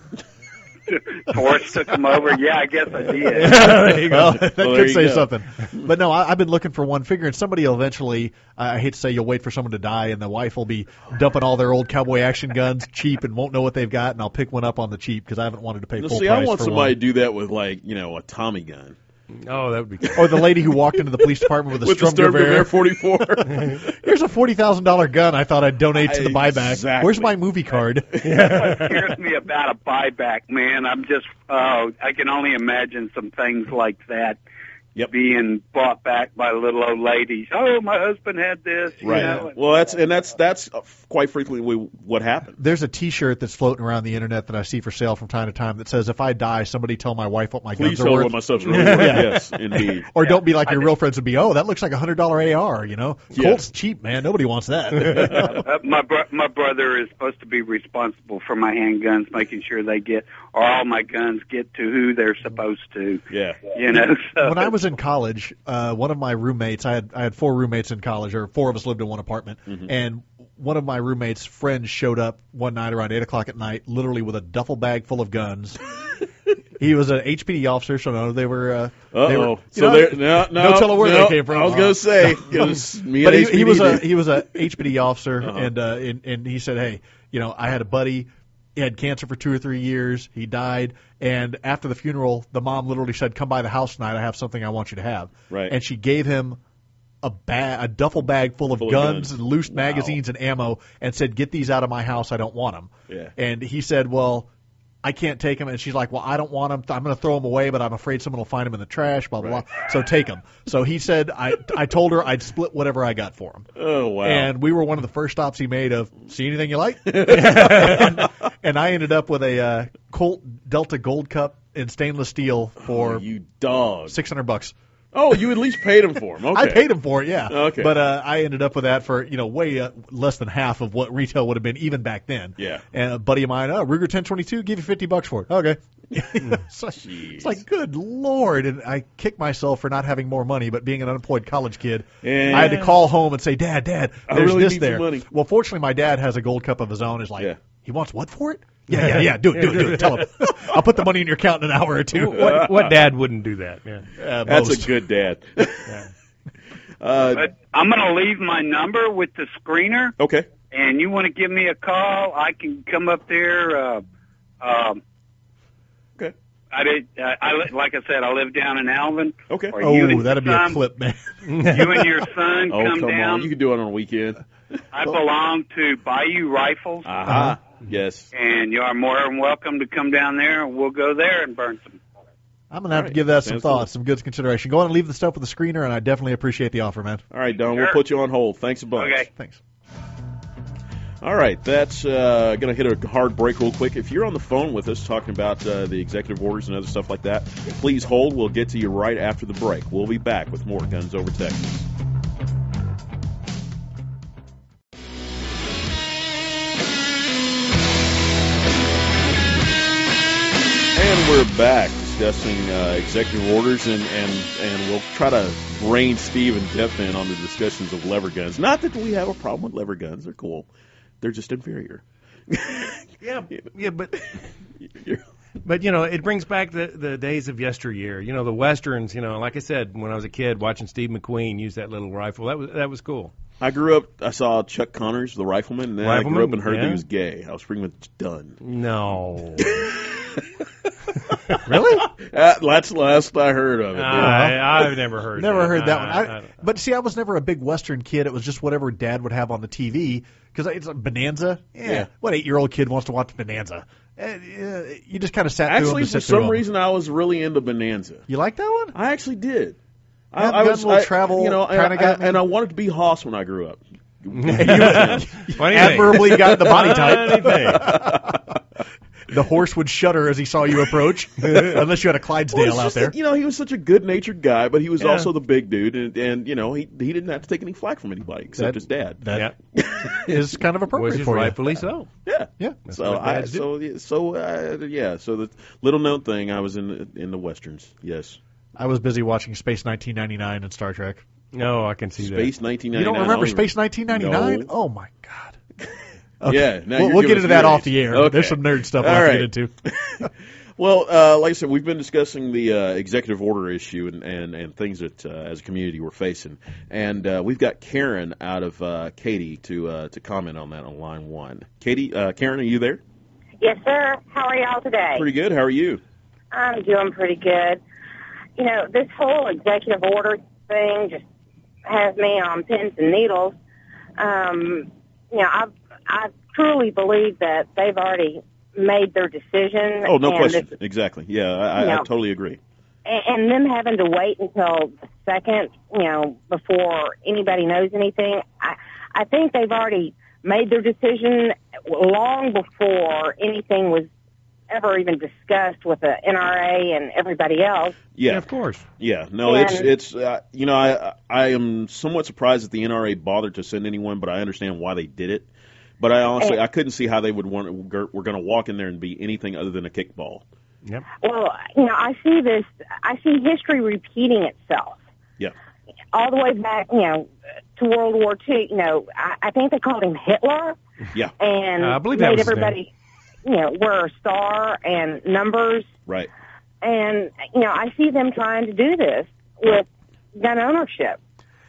Taurus took them over. Yeah, I guess I did. There you go. Well, that Well, there could you say go. something. But no, I, I've been looking for one figure, and somebody will eventually, I I hate to say you'll wait for someone to die, and the wife will be dumping all their old cowboy action guns cheap and won't know what they've got, and I'll pick one up on the cheap because I haven't wanted to pay Now, full see, price I want for somebody one. to do that with, like, you know, a Tommy gun. Oh, that would be cool. Or the lady who walked into the police department with a With the Sturmgewehr. Sturmgewehr forty-four. Here's a forty thousand dollars gun I thought I'd donate to the buyback. Exactly. Where's my movie card? What scares me about a buyback, man? I'm just, oh, I can only imagine some things like that Yep. being bought back by little old ladies. Oh, my husband had this. You Right. know? Well, that's and that's that's uh, quite frequently what happened. There's a T-shirt that's floating around the internet that I see for sale from time to time that says, "If I die, somebody tell my wife what my Please guns are tell worth." what my stuff's really worth. Yeah. Yes, indeed. Or don't be like your real friends would be. Oh, that looks like a hundred dollar A R. You know, Yeah. Colt's cheap, man. Nobody wants that. uh, my bro- my brother is supposed to be responsible for my handguns, making sure they get, or all my guns get to who they're supposed to. Yeah. You know. So. When I was in college, uh, one of my roommates, I had I had four roommates in college, or four of us lived in one apartment, Mm-hmm. and one of my roommates' friends showed up one night around eight o'clock at night, literally with a duffel bag full of guns. He was an H P D officer, so no, they were. Uh, Uh they were, oh. you So know, there, no, no, no telling where no, they came from. I was gonna say because me but and he, H P D he was a did. he was a H P D officer, Uh-huh. and, uh, and and he said, "Hey, you know, I had a buddy. He had cancer for two or three years. He died, and after the funeral, the mom literally said, "Come by the house tonight. I have something I want you to have." Right. And she gave him a bag, a duffel bag full of Full of guns, guns. and loose Wow. magazines and ammo, and said, "Get these out of my house. I don't want them." Yeah. And he said, "Well, I can't take them." And she's like, "Well, I don't want them. I'm going to throw them away, but I'm afraid someone will find them in the trash, blah, blah, Right. blah. So take them." So he said, I, I told her I'd split whatever I got for him. Oh wow. And we were one of the first stops he made of, "See anything you like?" and, and I ended up with a uh, Colt Delta Gold Cup in stainless steel for oh, you dog. six hundred bucks. Oh, you at least paid him for him. Okay. I paid him for it, yeah. Okay. But uh, I ended up with that for, you know, way uh, less than half of what retail would have been even back then. Yeah. And a buddy of mine, oh, Ruger ten twenty-two, give you fifty bucks for it. Okay. So it's like, good Lord. And I kick myself for not having more money, but being an unemployed college kid, Yeah. I had to call home and say, Dad, Dad, I there's really this need there. some money. Well, fortunately, my dad has a gold cup of his own. Is like, Yeah. he wants what for it? Yeah, yeah, yeah. Do it, do it, do it. Tell him. I'll put the money in your account in an hour or two. What, what dad wouldn't do that? Yeah. Uh, That's most. a good dad. uh, But I'm going to leave my number with the screener, okay. and you want to give me a call, I can come up there. Uh, um, Okay. I did. Uh, I li- like I said, I live down in Alvin. Okay. Or you Oh, in that'd be a some- clip, man. You and your son Oh, come come down. on. You can do it on a weekend. I belong to Bayou Rifles, Aha. Yes. and you are more than welcome to come down there, and we'll go there and burn some. I'm going to have All to right. give that some Sounds thought, good. some good consideration. Go on and leave the stuff with the screener, and I definitely appreciate the offer, man. All right, Don, Sure. we'll put you on hold. Thanks a bunch. Okay. Thanks. All right, that's uh, going to hit a hard break real quick. If you're on the phone with us talking about uh, the executive orders and other stuff like that, please hold. We'll get to you right after the break. We'll be back with more Guns Over Texas. And we're back discussing uh, executive orders, and, and, and we'll try to rein Steve and Jeff in on the discussions of lever guns. Not that we have a problem with lever guns. They're cool. They're just inferior. Yeah, yeah, but You're- but you know, it brings back the the days of yesteryear. You know, the westerns. You know, like I said, when I was a kid, watching Steve McQueen use that little rifle, that was that was cool. I grew up, I saw Chuck Connors, the rifleman, and then I grew Rifleman, up and heard that yeah. he was gay. I was pretty much done. No, Really? Uh, that's the last I heard of it. I, I've never heard. Never that. heard that one. I- I, I- but see, I was never a big Western kid. It was just whatever Dad would have on the T V. Because it's like Bonanza. Yeah. Yeah. What eight-year-old kid wants to watch Bonanza? Uh, uh, you just kind of sat through Actually, them to for sit through some them. reason, I was really into Bonanza. You like that one? I actually did. I, That I gun was, will I, travel you know, and, kinda got I, me. and I wanted to be Hoss when I grew up. What do you think? Admirably got the body type. What do you think? The horse would shudder as he saw you approach, unless you had a Clydesdale Well, it's out just there. that, you know, he was such a good-natured guy, but he was Yeah. also the big dude, and, and you know, he he didn't have to take any flack from anybody except That- his dad. That is kind of appropriate Which is for you. rightfully so. Yeah, Yeah. So what I dads do. so yeah, so uh, yeah so the little known thing, I was in the, in the westerns. Yes, I was busy watching Space nineteen ninety-nine and Star Trek. No, I can see Space nineteen You ninety-nine. don't remember I Space nineteen ninety-nine? No. Oh, my God. Yeah, now We'll, you're we'll giving get us into that your off age. the air. Okay. There's some nerd stuff we'll All have right. to get into. Well, uh, like I said, we've been discussing the uh, executive order issue and, and, and things that, uh, as a community, we're facing. And uh, we've got Karen out of uh, Katy to uh, to comment on that on line one. Katie, uh, Karen, are you there? Yes, sir. How are y'all today? Pretty good. How are you? I'm doing pretty good. You know, this whole executive order thing just has me on pins and needles. Um, you know, I I truly believe that they've already made their decision. Oh, no and question. this- Exactly. Yeah, I, I, You I know, totally agree. and, and them having to wait until the second, you know, before anybody knows anything, I, I think they've already made their decision long before anything was ever even discussed with the N R A and everybody else. Yeah, of course. Yeah, no, And- it's it's uh, you know I I am somewhat surprised that the N R A bothered to send anyone, but I understand why they did it. But I honestly And- I couldn't see how they would want we're going to walk in there and be anything other than a kickball. Yep. Well, you know, I see this, I see history repeating itself. Yeah. All the way back, you know, to World War Two, you know, I, I think they called him Hitler. Yeah. And Uh, I believe that made was his everybody, you know, wear a star and numbers. Right. And, you know, I see them trying to do this with gun ownership.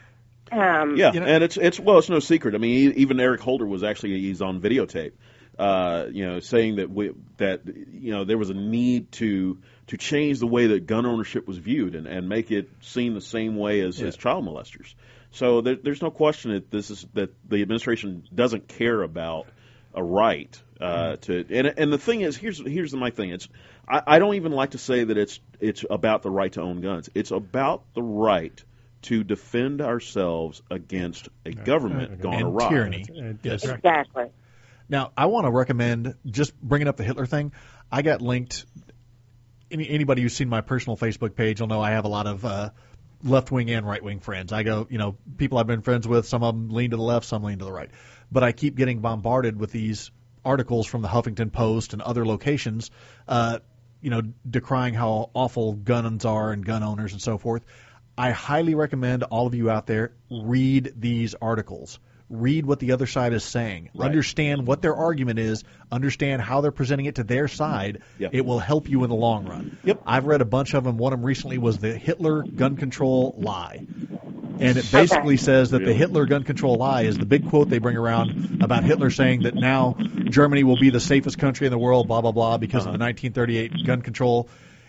Um, Yeah, and it's it's well, it's no secret. I mean, e- even Eric Holder was actually he's on videotape, uh, you know, saying that we that you know there was a need to to change the way that gun ownership was viewed and, and make it seen the same way as, Yeah. as child molesters. So there, there's no question that this is that the administration doesn't care about a right uh, to. And and the thing is, here's here's my thing. It's I, I don't even like to say that it's it's about the right to own guns. It's about the right to defend ourselves against a government gone And awry. tyranny. Yes. Exactly. Now, I want to recommend, just bringing up the Hitler thing, I got linked. Any, anybody who's seen my personal Facebook page will know I have a lot of uh, left-wing and right-wing friends. I go, you know, people I've been friends with, some of them lean to the left, some lean to the right. But I keep getting bombarded with these articles from the Huffington Post and other locations, uh, you know, decrying how awful guns are and gun owners and so forth. I highly recommend all of you out there read these articles. Read what the other side is saying. Right. Understand what their argument is. Understand how they're presenting it to their side. Yep. It will help you in the long run. Yep. I've read a bunch of them. One of them recently was the Hitler gun control lie. And it basically says that the Really? Hitler gun control lie is the big quote they bring around about Hitler saying that now Germany will be the safest country in the world, blah, blah, blah, because Uh-huh. of the nineteen thirty-eight gun control.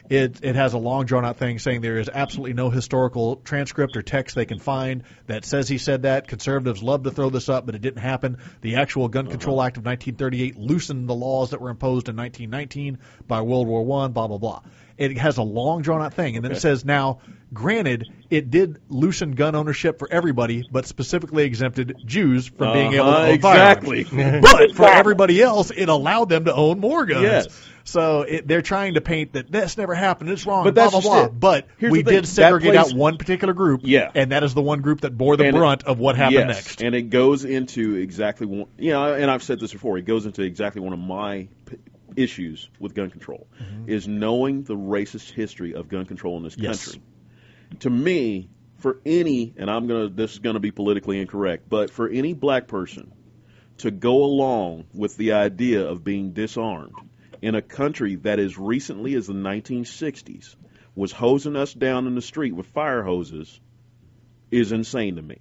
It it has a long drawn out thing saying there is absolutely no historical transcript or text they can find that says he said that. Conservatives love to throw this up, but it didn't happen. The actual Gun Control Act of nineteen thirty-eight loosened the laws that were imposed in nineteen nineteen by World War One, blah, blah, blah. It has a long drawn out thing. And then Okay. it says now, granted, it did loosen gun ownership for everybody, but specifically exempted Jews from being able to Uh-huh, own exactly. firearms. But for everybody else, it allowed them to own more guns. Yes. So it, they're trying to paint that this never happened, it's wrong, But blah, that's blah, just blah. it. But Here's we the thing. did segregate That plays- out one particular group, Yeah. and that is the one group that bore the And it- brunt of what happened yes, next. and it goes into exactly one. You know, and I've said this before. It goes into exactly one of my p- issues with gun control is knowing the racist history of gun control in this Yes. country. To me, for any, and I'm gonna, this is gonna be politically incorrect, but for any black person to go along with the idea of being disarmed in a country that as recently as the nineteen sixties was hosing us down in the street with fire hoses is insane to me.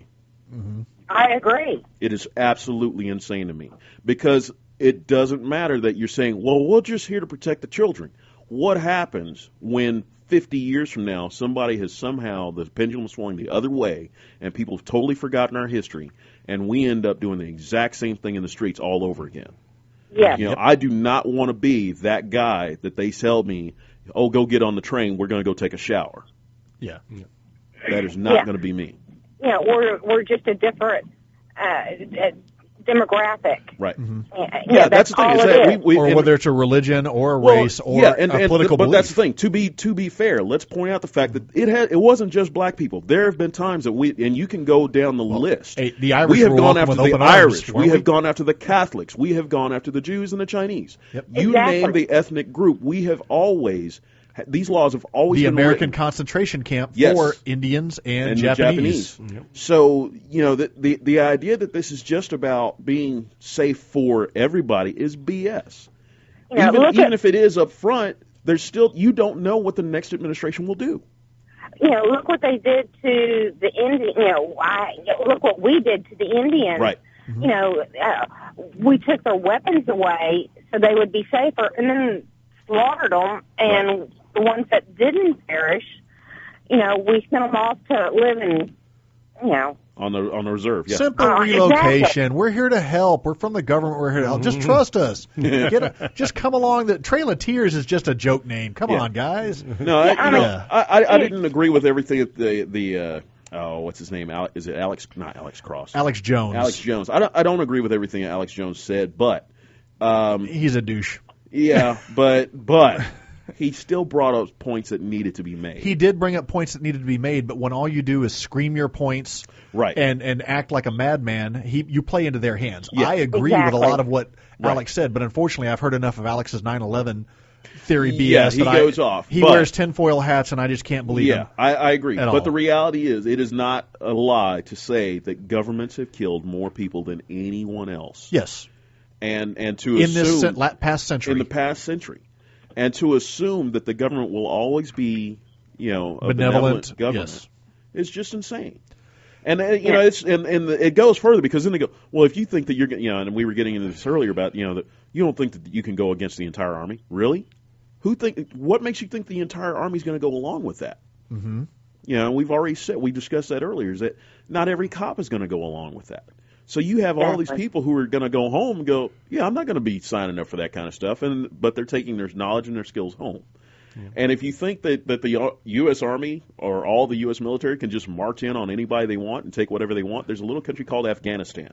I agree. It is absolutely insane to me because it doesn't matter that you're saying, well, we're just here to protect the children. What happens when fifty years from now somebody has somehow, the pendulum swung the other way and people have totally forgotten our history and we end up doing the exact same thing in the streets all over again? Yes. You know, I do not want to be that guy that they tell me, oh, go get on the train, we're going to go take a shower. Yeah. That is not Yeah. going to be me. You know, we're we're just a different uh, uh, demographic. Right. Yeah, Yeah, that's the thing, all is it that is. we- we- or and- whether it's a religion or a Well, race or yeah, and, a and political but belief. that's the thing. To be to be fair, let's point out the fact that it had it wasn't just black people. There have been times that we and you can go down the list. hey, the Irish we have were gone welcome after with the open arms, Irish. weren't We have we? gone after the Catholics. We have gone after the Jews and the Chinese. Yep. You Exactly. name the ethnic group. We have always these laws have always the been American written. concentration camp Yes. for Indians and, and the Japanese. Japanese. So, you know, the, the the idea that this is just about being safe for everybody is B S. You know, even look even at- if it is up front, there's still you don't know what the next administration will do. You know, look what they did to the Indian. You know, I, look what we did to the Indians. Right. You know, uh, we took their weapons away so they would be safer, and then slaughtered them. And the ones that didn't perish, you know, we sent them off to live in, you know. On the on the reserve, yeah. Simple Uh, relocation. exactly. We're here to help. We're from the government. We're here to help. Just trust us. Get a, just come along. The Trail of Tears is just a joke name. Come Yeah. on, guys. No, I, I you know, mean- I, I, I didn't agree with everything that the the uh, oh, what's his name? Ale- Is it Alex? Not Alex Cross. Alex Jones. Alex Jones. I don't I don't agree with everything that Alex Jones said, but um, He's a douche. yeah, but but he still brought up points that needed to be made. He did bring up points that needed to be made, but when all you do is scream your points Right. and, and act like a madman, he you play into their hands. Yeah. I agree with Exactly. a lot of what Right. Alex said, but unfortunately I've heard enough of Alex's nine eleven theory B Yeah, S he that goes I, off, He but- wears tinfoil hats, and I just can't believe yeah, him. I, I agree. at But all. the reality is, it is not a lie to say that governments have killed more people than anyone else. Yes. And and to In assume this cen- la- past century. in the past century, and to assume that the government will always be, you know, a Benevolent, benevolent government yes. is just insane. And uh, you know, it's and, and it goes further because then they go, well, if you think that you're, gonna- you know, and we were getting into this earlier about, you know, that you don't think that you can go against the entire army, really? Who think? What makes you think the entire army is going to go along with that? Mm-hmm. You know, we've already said, we discussed that earlier, is that not every cop is going to go along with that. So you have all these Exactly. people who are going to go home and go, yeah, I'm not going to be signing up for that kind of stuff, and but they're taking their knowledge and their skills home. And if you think that, that the U S. Army or all the U S military can just march in on anybody they want and take whatever they want, there's a little country called Afghanistan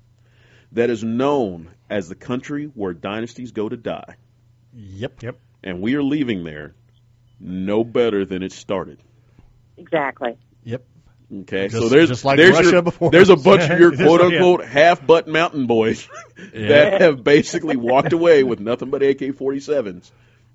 that is known as the country where dynasties go to die. Yep. Yep. And we are leaving there no better than it started. Exactly. Yep. Okay, Just- so there's just like there's Russia your, before there's a us. bunch of your Just quote like- unquote half butt mountain boys Yeah. that have basically walked away with nothing but A K forty-sevens.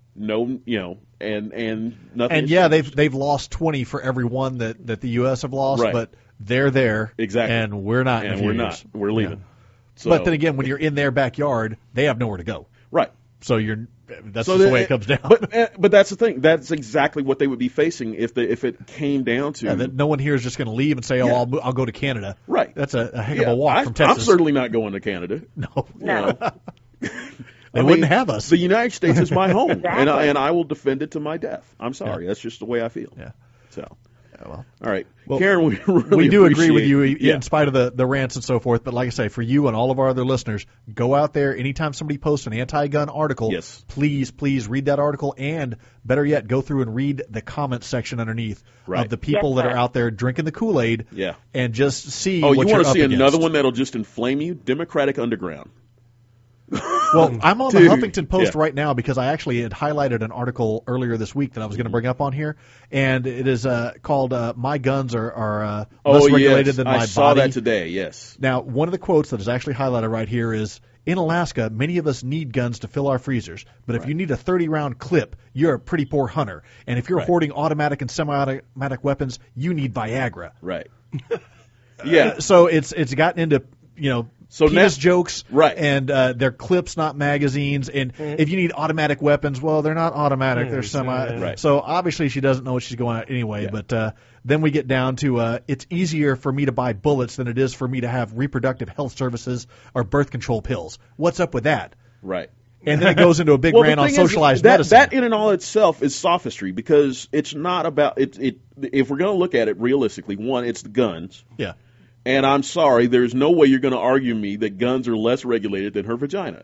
No, you know, and and nothing. And has yeah, changed. they've they've lost twenty for every one that, that the U S have lost, Right. but they're there. Exactly. And we're not in a and few we're years. not. We're leaving. So, But then again, when you're in their backyard, they have nowhere to go. right. So you're that's So just the that- way it comes down. But uh, but that's the thing. That's exactly what they would be facing if the if it came down to yeah, that no one here is just going to leave and say, "Oh, Yeah. I'll, mo- I'll go to Canada." Right. That's a, a heck Yeah, of a walk I, from Texas. I'm certainly not going to Canada. No. You know. They I wouldn't mean, have us. The United States is my home, Exactly. and I, and I will defend it to my death. I'm sorry, Yeah. that's just the way I feel. Yeah. So, Yeah, well. all right, Well, Karen, we really we do agree with appreciate- you, in Yeah. spite of the, the rants and so forth. But like I say, for you and all of our other listeners, go out there anytime somebody posts an anti-gun article. Yes. Please, please read that article, and better yet, go through and read the comment section underneath Right. of the people Yes, that sir. are out there drinking the Kool-Aid. Yeah. And just see. Oh, what you you're want to up see against. another one that'll just inflame you? Democratic Underground. Well, I'm on the Dude. Huffington Post Yeah. right now because I actually had highlighted an article earlier this week that I was going to bring up on here, and it is uh, called uh, "My Guns Are, are uh, Less Oh, Regulated yes. Than I My saw Body." that today. Yes. Now, one of the quotes that is actually highlighted right here is, "In Alaska, many of us need guns to fill our freezers, but if you need a thirty-round clip, you're a pretty poor hunter. And if you're Right. hoarding automatic and semi-automatic weapons, you need Viagra." Right. Yeah. So it's it's gotten into, you know, So penis now- jokes, Right. And uh, they're clips, not magazines. And if you need automatic weapons, well, they're not automatic; they're semi. Right. So obviously, she doesn't know what she's going at anyway. Yeah. But uh, then we get down to uh, it's easier for me to buy bullets than it is for me to have reproductive health services or birth control pills. What's up with that? Right. And then it goes into a big Well, the rant on thing is, socialized that, medicine. That in and all itself is sophistry because it's not about it. It if we're going to look at it realistically, one, it's the guns. Yeah. And I'm sorry, there's no way you're going to argue me that guns are less regulated than her vagina.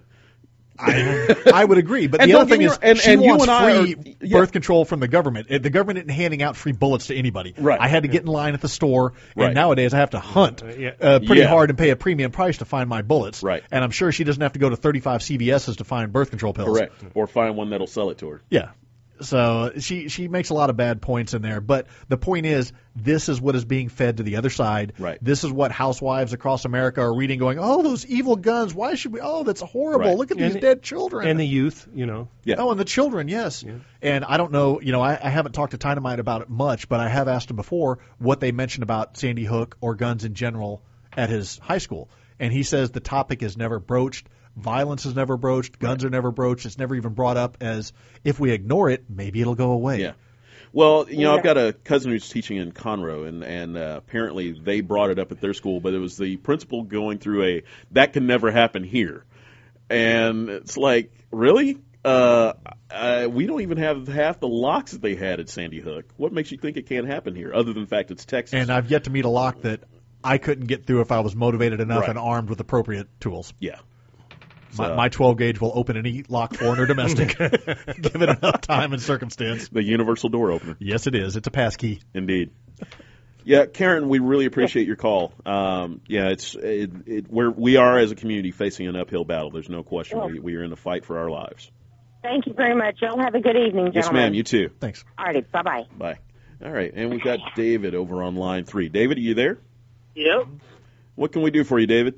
I, I would agree, but And the don't other get thing me is wrong, and- she and you wants and I free are- yeah. birth control from the government. Uh, The government isn't handing out free bullets to anybody. Right. I had to get in line at the store, Right. and nowadays I have to hunt yeah. uh, pretty Yeah. hard and pay a premium price to find my bullets. Right. And I'm sure she doesn't have to go to thirty-five C V S's to find birth control pills. Correct. Or find one that'll sell it to her. Yeah. So she she makes a lot of bad points in there, but the point is, this is what is being fed to the other side. Right. This is what housewives across America are reading, going, "Oh, those evil guns! Why should we? Oh, that's horrible! Right. Look at And these the- dead children!" And the youth, you know. Yeah. Oh, and the children, yes. And I don't know, you know, I, I haven't talked to Dynamite about it much, but I have asked him before what they mentioned about Sandy Hook or guns in general at his high school. And he says the topic is never broached. Violence is never broached. Guns are never broached. It's never even brought up as if we ignore it, maybe it'll go away. Yeah. Well, you know, I've got a cousin who's teaching in Conroe, and and uh, apparently they brought it up at their school, but it was the principal going through a that can never happen here, and it's like, really? Uh, uh, we don't even have half the locks that they had at Sandy Hook. What makes you think it can't happen here, other than the fact it's Texas? And I've yet to meet a lock that I couldn't get through if I was motivated enough Right. and armed with appropriate tools. yeah. My, So- my twelve gauge will open any lock, foreign or domestic, given enough time and circumstance. The universal door opener. Yes, it is. It's a pass key. Indeed. Yeah, Karen, we really appreciate your call. Um, yeah, it's it, it, we're we are as a community facing an uphill battle. There's no question. We, we are in the fight for our lives. Thank you very much. Y'all have a good evening, gentlemen. Yes, ma'am. You too. Thanks. All righty. Bye-bye. Bye. All right, and we've got David over on line three. David, are you there? Yep. What can we do for you, David?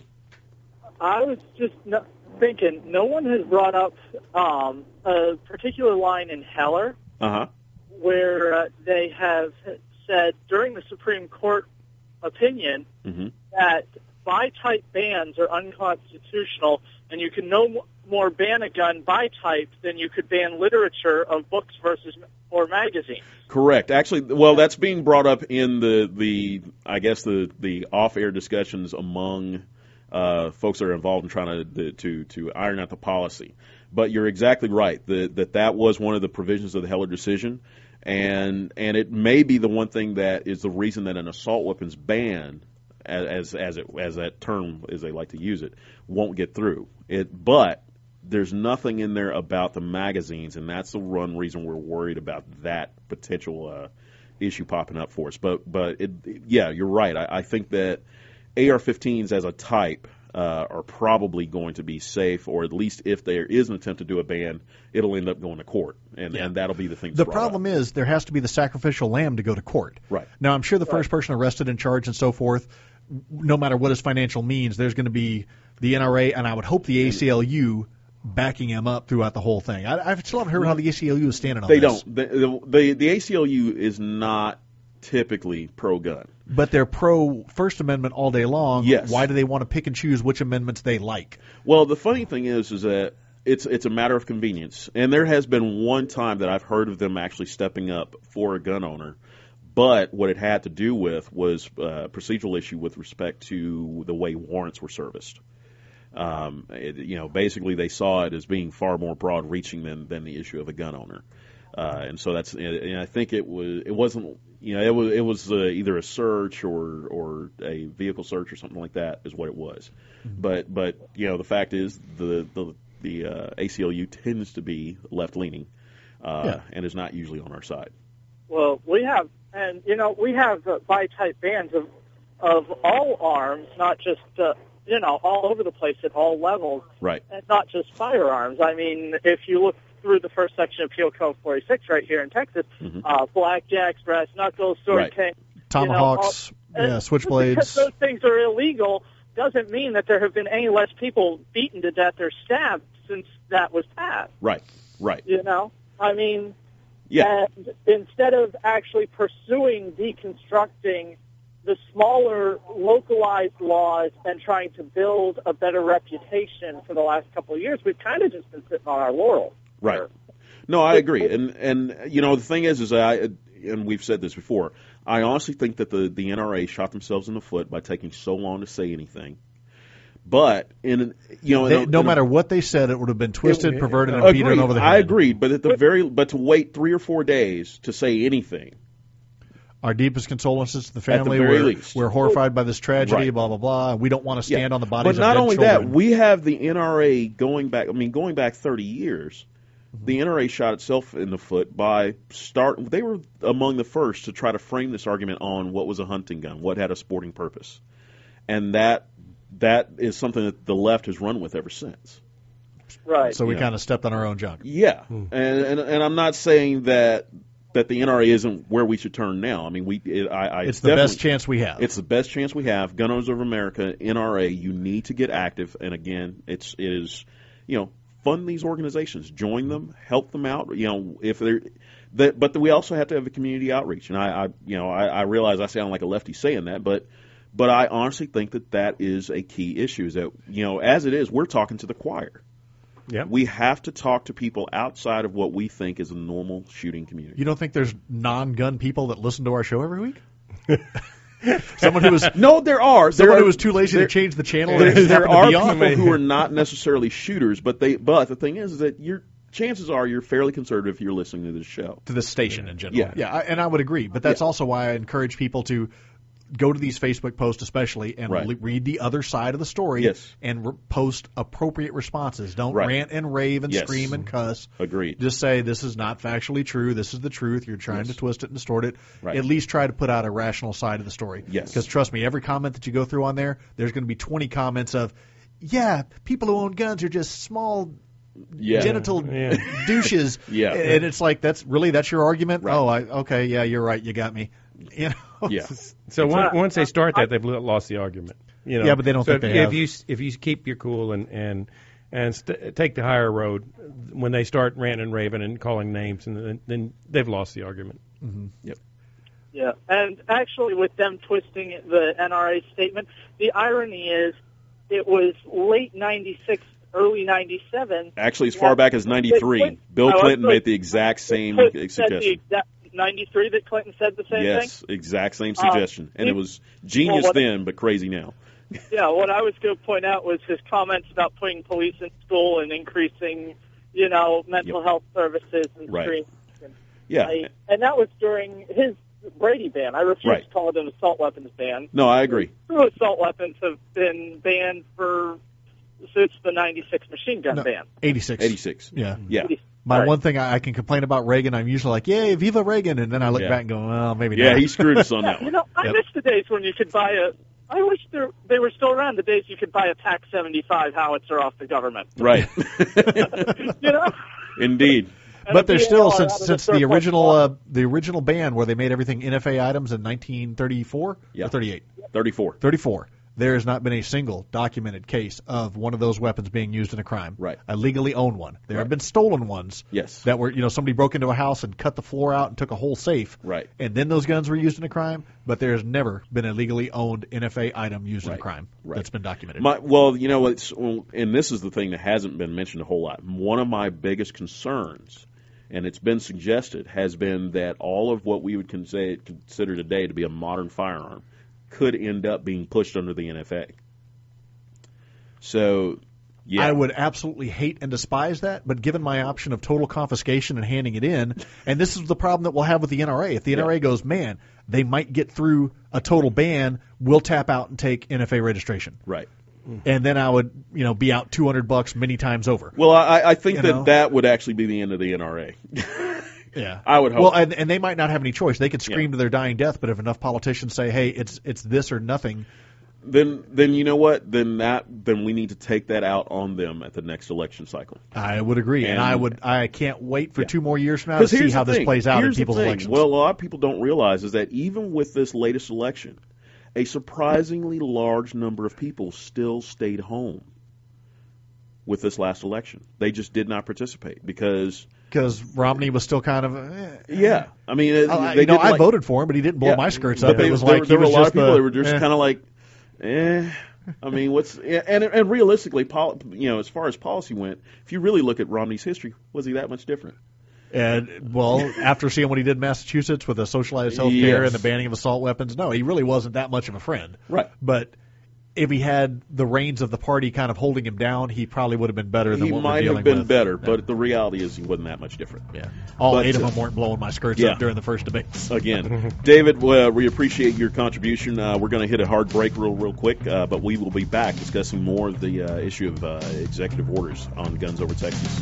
I was just no, thinking, no one has brought up um, a particular line in Heller Uh huh. where uh, they have said during the Supreme Court opinion Mm-hmm. that by-type bans are unconstitutional, and you can no more ban a gun by type than you could ban literature of books versus or magazines. Correct. Actually, well, that's being brought up in the, the I guess the, the off-air discussions among uh, folks that are involved in trying to to to iron out the policy. But you're exactly right the, that that was one of the provisions of the Heller decision, and and it may be the one thing that is the reason that an assault weapons ban, as as it as that term as they like to use it, won't get through. It but there's nothing in there about the magazines, and that's the one reason we're worried about that potential uh, issue popping up for us. But, but it, yeah, you're right. I, I think that A R fifteens as a type uh, are probably going to be safe, or at least if there is an attempt to do a ban, it'll end up going to court, and, Yeah. and that'll be the thing. The problem is there has to be the sacrificial lamb to go to court. Right. Now, I'm sure the first person arrested and charged and so forth, no matter what his financial means, there's going to be the N R A, and I would hope the A C L U backing him up throughout the whole thing. I, I still haven't heard how the A C L U is standing on They this. don't. The, the, the A C L U is not typically pro-gun. But they're pro First Amendment all day long. Yes. Why do they want to pick and choose which amendments they like? Well, the funny thing is, is that it's it's a matter of convenience, and there has been one time that I've heard of them actually stepping up for a gun owner, but what it had to do with was a procedural issue with respect to the way warrants were serviced. Um, it, you know, basically they saw it as being far more broad-reaching than than the issue of a gun owner, uh, and so that's. And I think it was it wasn't you know it was it was uh, either a search or or a vehicle search or something like that is what it was, mm-hmm. but but you know the fact is the the the uh, A C L U tends to be left-leaning, uh, yeah. and is not usually on our side. Well, we have, and you know, we have uh, bi-type bans of of all arms, not just. Uh, you know, all over the place at all levels. Right. And not just firearms. I mean, if you look through the first section of Penal Code forty-six right here in Texas, mm-hmm. uh, blackjacks, brass knuckles, sword right. cane. Tomahawks, you know, all, yeah, switchblades. Because those things are illegal doesn't mean that there have been any less people beaten to death or stabbed since that was passed. Right, right. You know, I mean, yeah. and instead of actually pursuing deconstructing the smaller localized laws and trying to build a better reputation for the last couple of years, we've kind of just been sitting on our laurels. Right. No, I agree. And, and you know, the thing is, is I, and we've said this before, I honestly think that the, the N R A shot themselves in the foot by taking so long to say anything. But, in you know, they, in a, no in matter a, what they said, it would have been twisted, it, perverted, and agreed, beaten over the head. I agreed, but at the very, but to wait three or four days to say anything. Our deepest condolences to the family. At the very we're, least. we're horrified by this tragedy, right. blah, blah, blah. We don't want to stand yeah. on the bodies of dead children. But not only children. that, we have the N R A going back, I mean, going back thirty years. Mm-hmm. The N R A shot itself in the foot by start. They were among the first to try to frame this argument on what was a hunting gun, what had a sporting purpose. And that that is something that the left has run with ever since. Right. So we you kind know. of stepped on our own junk. Yeah. Hmm. And, and and I'm not saying that that the N R A isn't where we should turn now. I mean, we. It, I, I it's the best chance we have. It's the best chance we have. Gun Owners of America, N R A. You need to get active. And again, it's it is, you know, fund these organizations, join them, help them out. You know, if they're, that, but we also have to have a community outreach. And I, I you know, I, I realize I sound like a lefty saying that, but but I honestly think that that is a key issue. Is that you know, as it is, we're talking to the choir. Yeah. We have to talk to people outside of what we think is a normal shooting community. You don't think there's non-gun people that listen to our show every week? Someone who was no, there are. Someone there are, who was too lazy there, to change the channel. There, there are people on. who are not necessarily shooters, but they. But the thing is, is that your chances are you're fairly conservative if you're listening to this show, to this station in general. Yeah, yeah, I, and I would agree. But that's yeah. also why I encourage people to go to these Facebook posts, especially, and right. le- read the other side of the story. Yes. And re- post appropriate responses. Don't right. rant and rave and yes. scream and cuss. Agreed. Just say this is not factually true. This is the truth. You're trying yes. to twist it and distort it. Right. At least try to put out a rational side of the story. Yes. Because trust me, every comment that you go through on there, there's going to be twenty comments of, yeah, people who own guns are just small. Yeah. Genital yeah. douches. Yeah. And it's like, that's really, that's your argument? Right. Oh, I, okay, yeah, you're right. You got me. You know? Yeah. So one, once they start that, they've lost the argument. You know? Yeah, but they don't so think if, they if have. you if you keep your cool and and and st- take the higher road, when they start ranting and raving and calling names, and then, then they've lost the argument. Mm-hmm. Yep. Yeah, and actually, with them twisting the N R A statement, the irony is, it was late ninety-six. Early ninety-seven. Actually, as far back as ninety-three, Bill Clinton made the exact same suggestion. ninety-three that Clinton said the same yes, thing? Yes, exact same suggestion. Um, and it was genius well, then, but crazy now. Yeah, what I was going to point out was his comments about putting police in school and increasing, you know, mental yep. health services and right. screening. Yeah. I, and that was during his Brady ban. I refuse right. to call it an assault weapons ban. No, I agree. True assault weapons have been banned for since the ninety-six machine gun no, ban. eighty-six. eighty-six. Yeah. Yeah. My right. one thing I, I can complain about Reagan, I'm usually like, yay, Viva Reagan, and then I look yeah. back and go, well, maybe yeah, not. Yeah, he screwed us on that one. You know, I yep. miss the days when you could buy a, I wish there, they were still around, the days you could buy a T A C seventy-five howitzer off the government. Right. You know? Indeed. But there's still, since since the original uh, the original ban where they made everything N F A items in nineteen thirty-four yeah. or thirty-eight? thirty-four. thirty-four. There has not been a single documented case of one of those weapons being used in a crime. Right. I legally own one. There right. have been stolen ones. Yes. That were, you know, somebody broke into a house and cut the floor out and took a whole safe. Right. And then those guns were used in a crime. But there's never been a legally owned N F A item used right. in a crime right. that's been documented. My, well, you know, it's, and this is the thing that hasn't been mentioned a whole lot. One of my biggest concerns, and it's been suggested, has been that all of what we would consider, consider today to be a modern firearm could end up being pushed under the N F A. So Yeah. I would absolutely hate and despise that, but given my option of total confiscation and handing it in, and this is the problem that we'll have with the N R A. If the N R A yeah. goes, man, they might get through a total ban, we'll tap out and take N F A registration. Right. And then I would, you know, be out two hundred bucks many times over. Well, I, I think you that know? that would actually be the end of the N R A. Yeah, I would hope. Well, and, and they might not have any choice. They could scream yeah. to their dying death, but if enough politicians say, "Hey, it's it's this or nothing," then then you know what? Then that then we need to take that out on them at the next election cycle. I would agree, and, and I would. I can't wait for yeah. two more years from now to see how this thing. plays out here's in people's elections. Well, a lot of people don't realize is that even with this latest election, a surprisingly large number of people still stayed home with this last election. They just did not participate because. Because Romney was still kind of, eh, yeah. I mean, I, they you know, I like, voted for him, but he didn't blow yeah, my skirts but up. They, it was there, like there he were was a lot just of people the, that were just eh. kind of like, eh. I mean, what's and and realistically, pol, you know, as far as policy went, if you really look at Romney's history, was he that much different? And well, after seeing what he did in Massachusetts with the socialized health care yes. and the banning of assault weapons, no, he really wasn't that much of a friend. Right, but. If he had the reins of the party kind of holding him down, he probably would have been better than he what might we're dealing have been with. better, yeah. but the reality is he wasn't that much different. Yeah, all but, eight of uh, them weren't blowing my skirts yeah. up during the first debates. Again, David, uh, we appreciate your contribution. Uh, we're going to hit a hard break real, real quick, uh, but we will be back discussing more of the uh, issue of uh, executive orders on Guns Over Texas.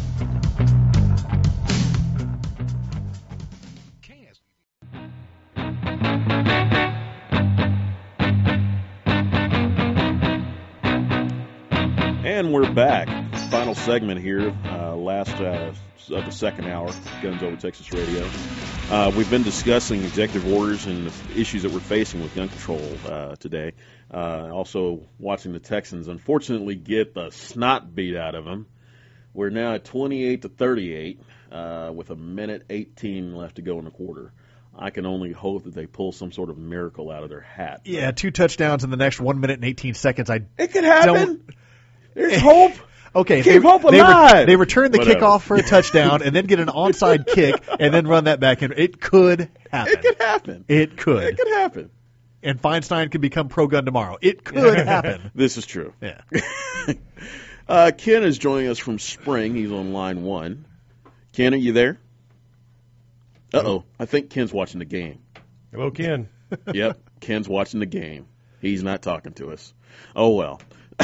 And we're back. Final segment here, uh, last uh, of the second hour, Guns Over Texas Radio. Uh, we've been discussing executive orders and the issues that we're facing with gun control uh, today. Uh, also watching the Texans, unfortunately, get the snot beat out of them. We're now at twenty-eight to thirty-eight uh, with a minute eighteen left to go in the quarter. I can only hope that they pull some sort of miracle out of their hat. Yeah, two touchdowns in the next one minute and eighteen seconds. I it could happen. Don't... There's hope. Okay, keep they, hope alive. They, re- they return the Whatever. kickoff for a touchdown and then get an onside kick and then run that back in. It could happen. It could happen. It could. It could happen. And Feinstein could become pro-gun tomorrow. It could happen. This is true. Yeah. uh, Ken is joining us from Spring. He's on line one. Ken, are you there? Uh-oh. I think Ken's watching the game. Hello, Ken. Yep, Ken's watching the game. He's not talking to us. Oh, well.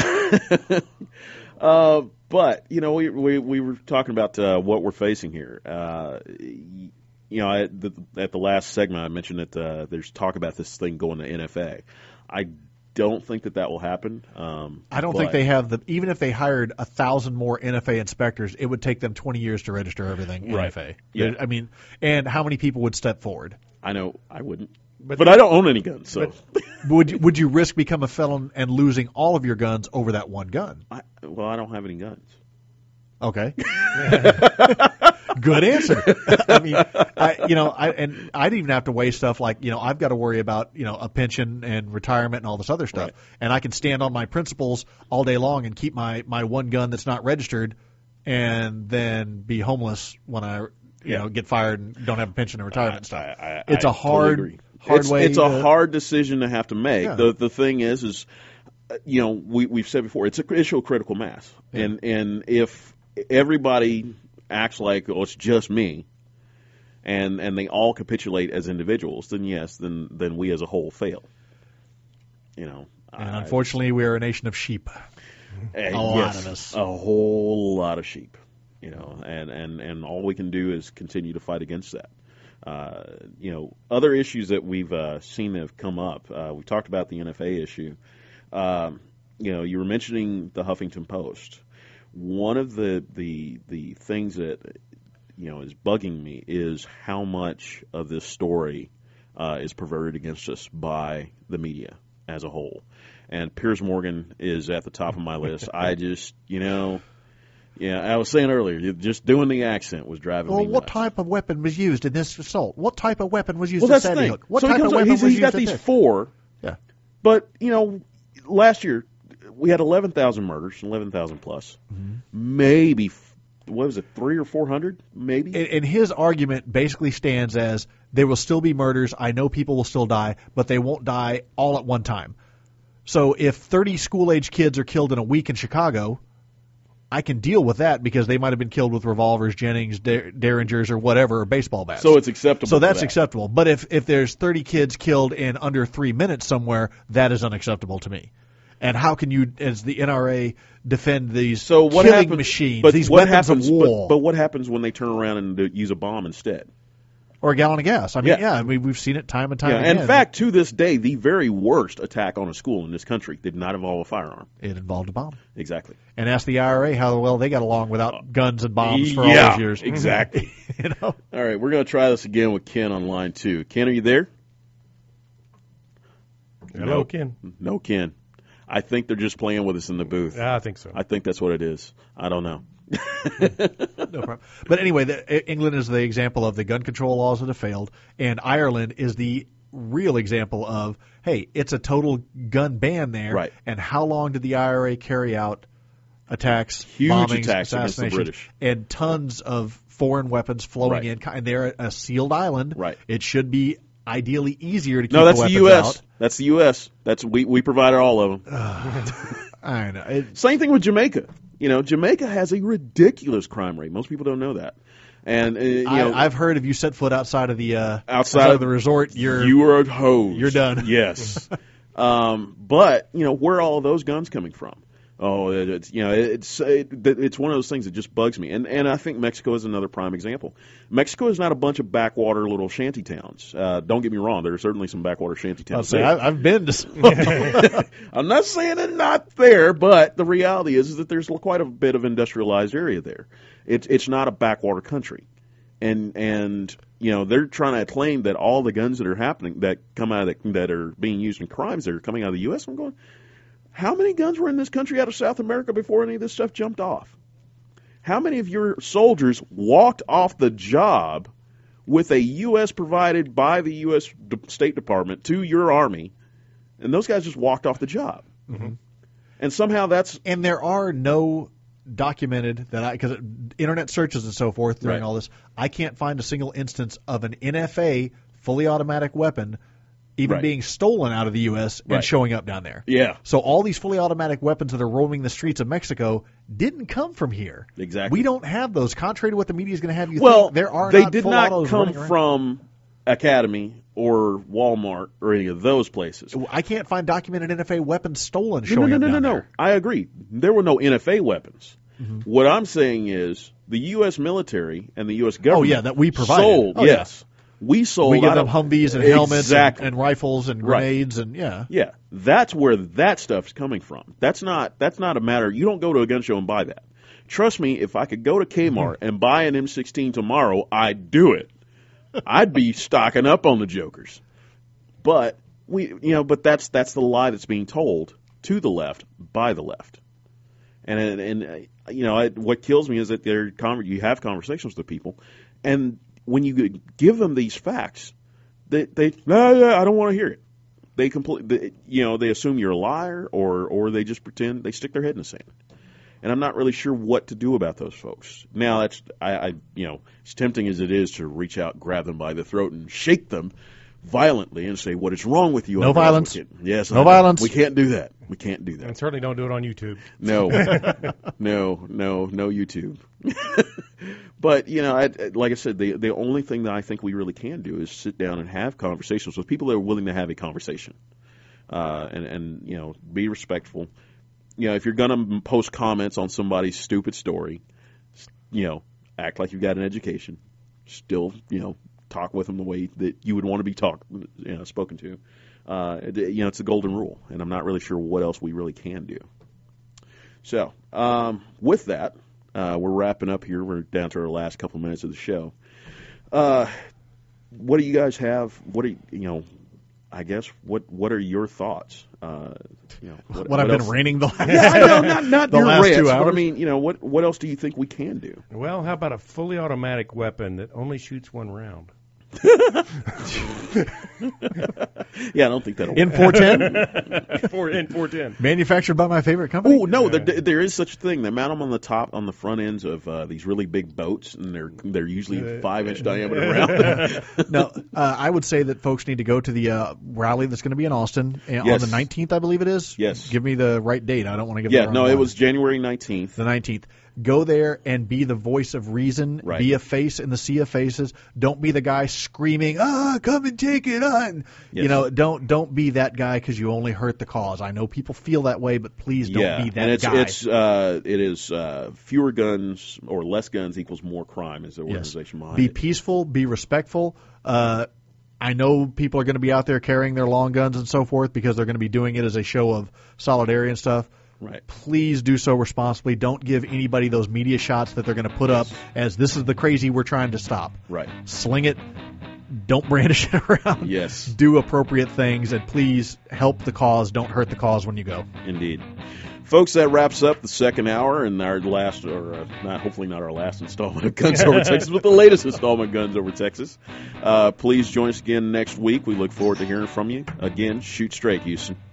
uh, but, you know, we we, we were talking about uh, what we're facing here. Uh, you know, at the, at the last segment I mentioned that uh, there's talk about this thing going to N F A. I don't think that that will happen. Um, I don't but, think they have the – even if they hired a thousand more N F A inspectors, it would take them twenty years to register everything right. N F A. Yeah. I mean, and how many people would step forward? I know I wouldn't. But, but I don't own any guns, so. would you, would you risk become a felon and losing all of your guns over that one gun? I, well, I don't have any guns. Okay. Good answer. I mean, I, you know, I and I didn't even have to weigh stuff like, you know, I've got to worry about, you know, a pension and retirement and all this other stuff. Right. And I can stand on my principles all day long and keep my, my one gun that's not registered and then be homeless when I, you yeah. know, get fired and don't have a pension and retirement stuff. I, I, it's I a hard, totally hard it's, way. It's to, a hard decision to have to make. Yeah. The the thing is, is you know, we we've said before, it's a issue of critical mass, Yeah. and and if everybody acts like, oh, it's just me, and and they all capitulate as individuals, then yes, then then we as a whole fail. You know, and I, unfortunately, we are a nation of sheep. a lot yes, of us. a whole lot of sheep. You know, and, and, and all we can do is continue to fight against that. Uh, you know, other issues that we've uh, seen have come up. Uh, we talked about the N F A issue. Um, you know, you were mentioning the Huffington Post. One of the, the the things that you know is bugging me is how much of this story uh, is perverted against us by the media as a whole. And Piers Morgan is at the top of my list. I just, you know. Yeah, I was saying earlier, just doing the accent was driving well, me nuts. what type of weapon was used in this assault? What type of weapon was used well, at that's Sandy the thing. Hook? What so type he comes of up, weapon he's, was he's used got at these this? four. Yeah. But, you know, last year we had eleven thousand murders, eleven thousand plus. Mm-hmm. Maybe, what was it, three or four hundred, maybe? And, and his argument basically stands as there will still be murders. I know people will still die, but they won't die all at one time. So if thirty school-age kids are killed in a week in Chicago, I can deal with that because they might have been killed with revolvers, Jennings, Der- Derringers, or whatever, or baseball bats. So it's acceptable. So for that's that. acceptable. But if, if there's thirty kids killed in under three minutes somewhere, that is unacceptable to me. And how can you, as the N R A, defend these So what killing happens, machines, but these what weapons happens, of war? But, but what happens when they turn around and do, use a bomb instead? Or a gallon of gas. I mean, Yeah. yeah, I mean, we've seen it time and time Yeah, again. in fact, to this day, the very worst attack on a school in this country did not involve a firearm. It involved a bomb. Exactly. And ask the I R A how well they got along without guns and bombs for yeah, all those years. Exactly. You know? All right, we're going to try this again with Ken on line two. Ken, are you there? Hello, no. Ken. No, Ken. I think they're just playing with us in the booth. Yeah, I think so. I think that's what it is. I don't know. No problem. But anyway, the, England is the example of the gun control laws that have failed, and Ireland is the real example of, hey, it's a total gun ban there. Right. And how long did the I R A carry out attacks, Huge bombings, attacks against the assassinations, British. and tons of foreign weapons flowing Right. in? And they're a sealed island. Right. It should be ideally easier to keep No, that's the the weapons U S out. That's the U S That's we we provided all of them. I know. It, Same thing with Jamaica. You know, Jamaica has a ridiculous crime rate. Most people don't know that. And uh, you know, I, I've heard if you set foot outside of the uh, outside of the resort, you're you are a hose. you're done. Yes. um, but you know, where are all those guns coming from? Oh, it, it's you know, it's it, it's one of those things that just bugs me. And and I think Mexico is another prime example. Mexico is not a bunch of backwater little shanty towns. Uh, don't get me wrong; there are certainly some backwater shanty I'll towns. say, there. I, I've been to some. I'm not saying it's not there, but the reality is, is that there's quite a bit of industrialized area there. It's it's not a backwater country, and and you know they're trying to claim that all the guns that are happening that come out of the, that are being used in crimes that are coming out of the U S I'm going, how many guns were in this country out of South America before any of this stuff jumped off? How many of your soldiers walked off the job with a U S provided by the U S State Department to your Army, and those guys just walked off the job? Mm-hmm. And somehow that's... And there are no documented, that I because internet searches and so forth during Right. all this, I can't find a single instance of an N F A fully automatic weapon even Right. being stolen out of the U S and Right. showing up down there. Yeah. So all these fully automatic weapons that are roaming the streets of Mexico didn't come from here. Exactly. We don't have those. Contrary to what the media is going to have you Well, think, there are they not did full not autos come running around. from Academy or Walmart or any of those places. I can't find documented N F A weapons stolen No, showing no, up no, no, down no, no. there. I agree. There were no N F A weapons. Mm-hmm. What I'm saying is the U S military and the U S government Oh, yeah, that we provided. sold, Oh, yes. We sold We give out them of- Humvees and helmets and, Exactly. and rifles and Right. grenades and yeah. Yeah, that's where that stuff's coming from. That's not that's not a matter. You don't go to a gun show and buy that. Trust me, if I could go to Kmart and buy an M sixteen tomorrow, I'd do it. I'd be stocking up on the jokers. But we, you know, but that's that's the lie that's being told to the left by the left. And and, and you know, I, what kills me is that they're con- you have conversations with people, and when you give them these facts, they they no, yeah, I don't want to hear it. They complete, you know, they assume you're a liar, or or they just pretend they stick their head in the sand. And I'm not really sure what to do about those folks. Now, that's I, I you know, as tempting as it is to reach out, grab them by the throat, and shake them violently and say, "What is wrong with you?" No Otherwise violence. we can't- Yes, No I know. violence. We can't do that. We can't do that. And certainly don't do it on YouTube. No, no, no, no YouTube. But you know, I, like I said, the the only thing that I think we really can do is sit down and have conversations with people that are willing to have a conversation, uh, and and you know, be respectful. You know, if you're going to post comments on somebody's stupid story, you know, act like you've got an education. Still, you know, talk with them the way that you would want to be talked, you know, spoken to. Uh, you know, it's the golden rule, and I'm not really sure what else we really can do. So, um, with that, uh, we're wrapping up here. We're down to our last couple of minutes of the show. Uh, what do you guys have? What are you, you know? I guess what what are your thoughts? Uh, you know, what, What I've been else- raining the last, Yeah, I know, not not the your last rants, two but hours. I mean, you know, what what else do you think we can do? Well, how about a fully automatic weapon that only shoots one round? Yeah, I don't think that'll In work. four ten? Four, in four ten. Manufactured by my favorite company? Oh no, there, there is such a thing. They mount them on the top, on the front ends of uh, these really big boats, and they're they're usually five inch diameter round. No, uh, I would say that folks need to go to the uh, rally that's going to be in Austin uh, Yes. on the nineteenth, I believe it is. Yes. Give me the right date. I don't want to give. Yeah, the wrong no, it one. was January nineteenth. The nineteenth. Go there and be the voice of reason. Right. Be a face in the sea of faces. Don't be the guy screaming, "Ah, come and take it on!" Yes. You know, don't don't be that guy because you only hurt the cause. I know people feel that way, but please don't yeah, be that and it's guy. it's uh, it is uh, fewer guns or less guns equals more crime is the Yes. organization behind Be it. peaceful. Be respectful. Uh, I know people are going to be out there carrying their long guns and so forth because they're going to be doing it as a show of solidarity and stuff. Right. Please do so responsibly. Don't give anybody those media shots that they're going to put up as this is the crazy we're trying to stop. Right. Sling it. Don't brandish it around. Yes. Do appropriate things, and please help the cause. Don't hurt the cause when you go. Indeed. Folks, that wraps up the second hour and our last, or uh, not, hopefully not our last installment of Guns Over Texas, but the latest installment of Guns Over Texas. Uh, please join us again next week. We look forward to hearing from you. Again, shoot straight, Houston.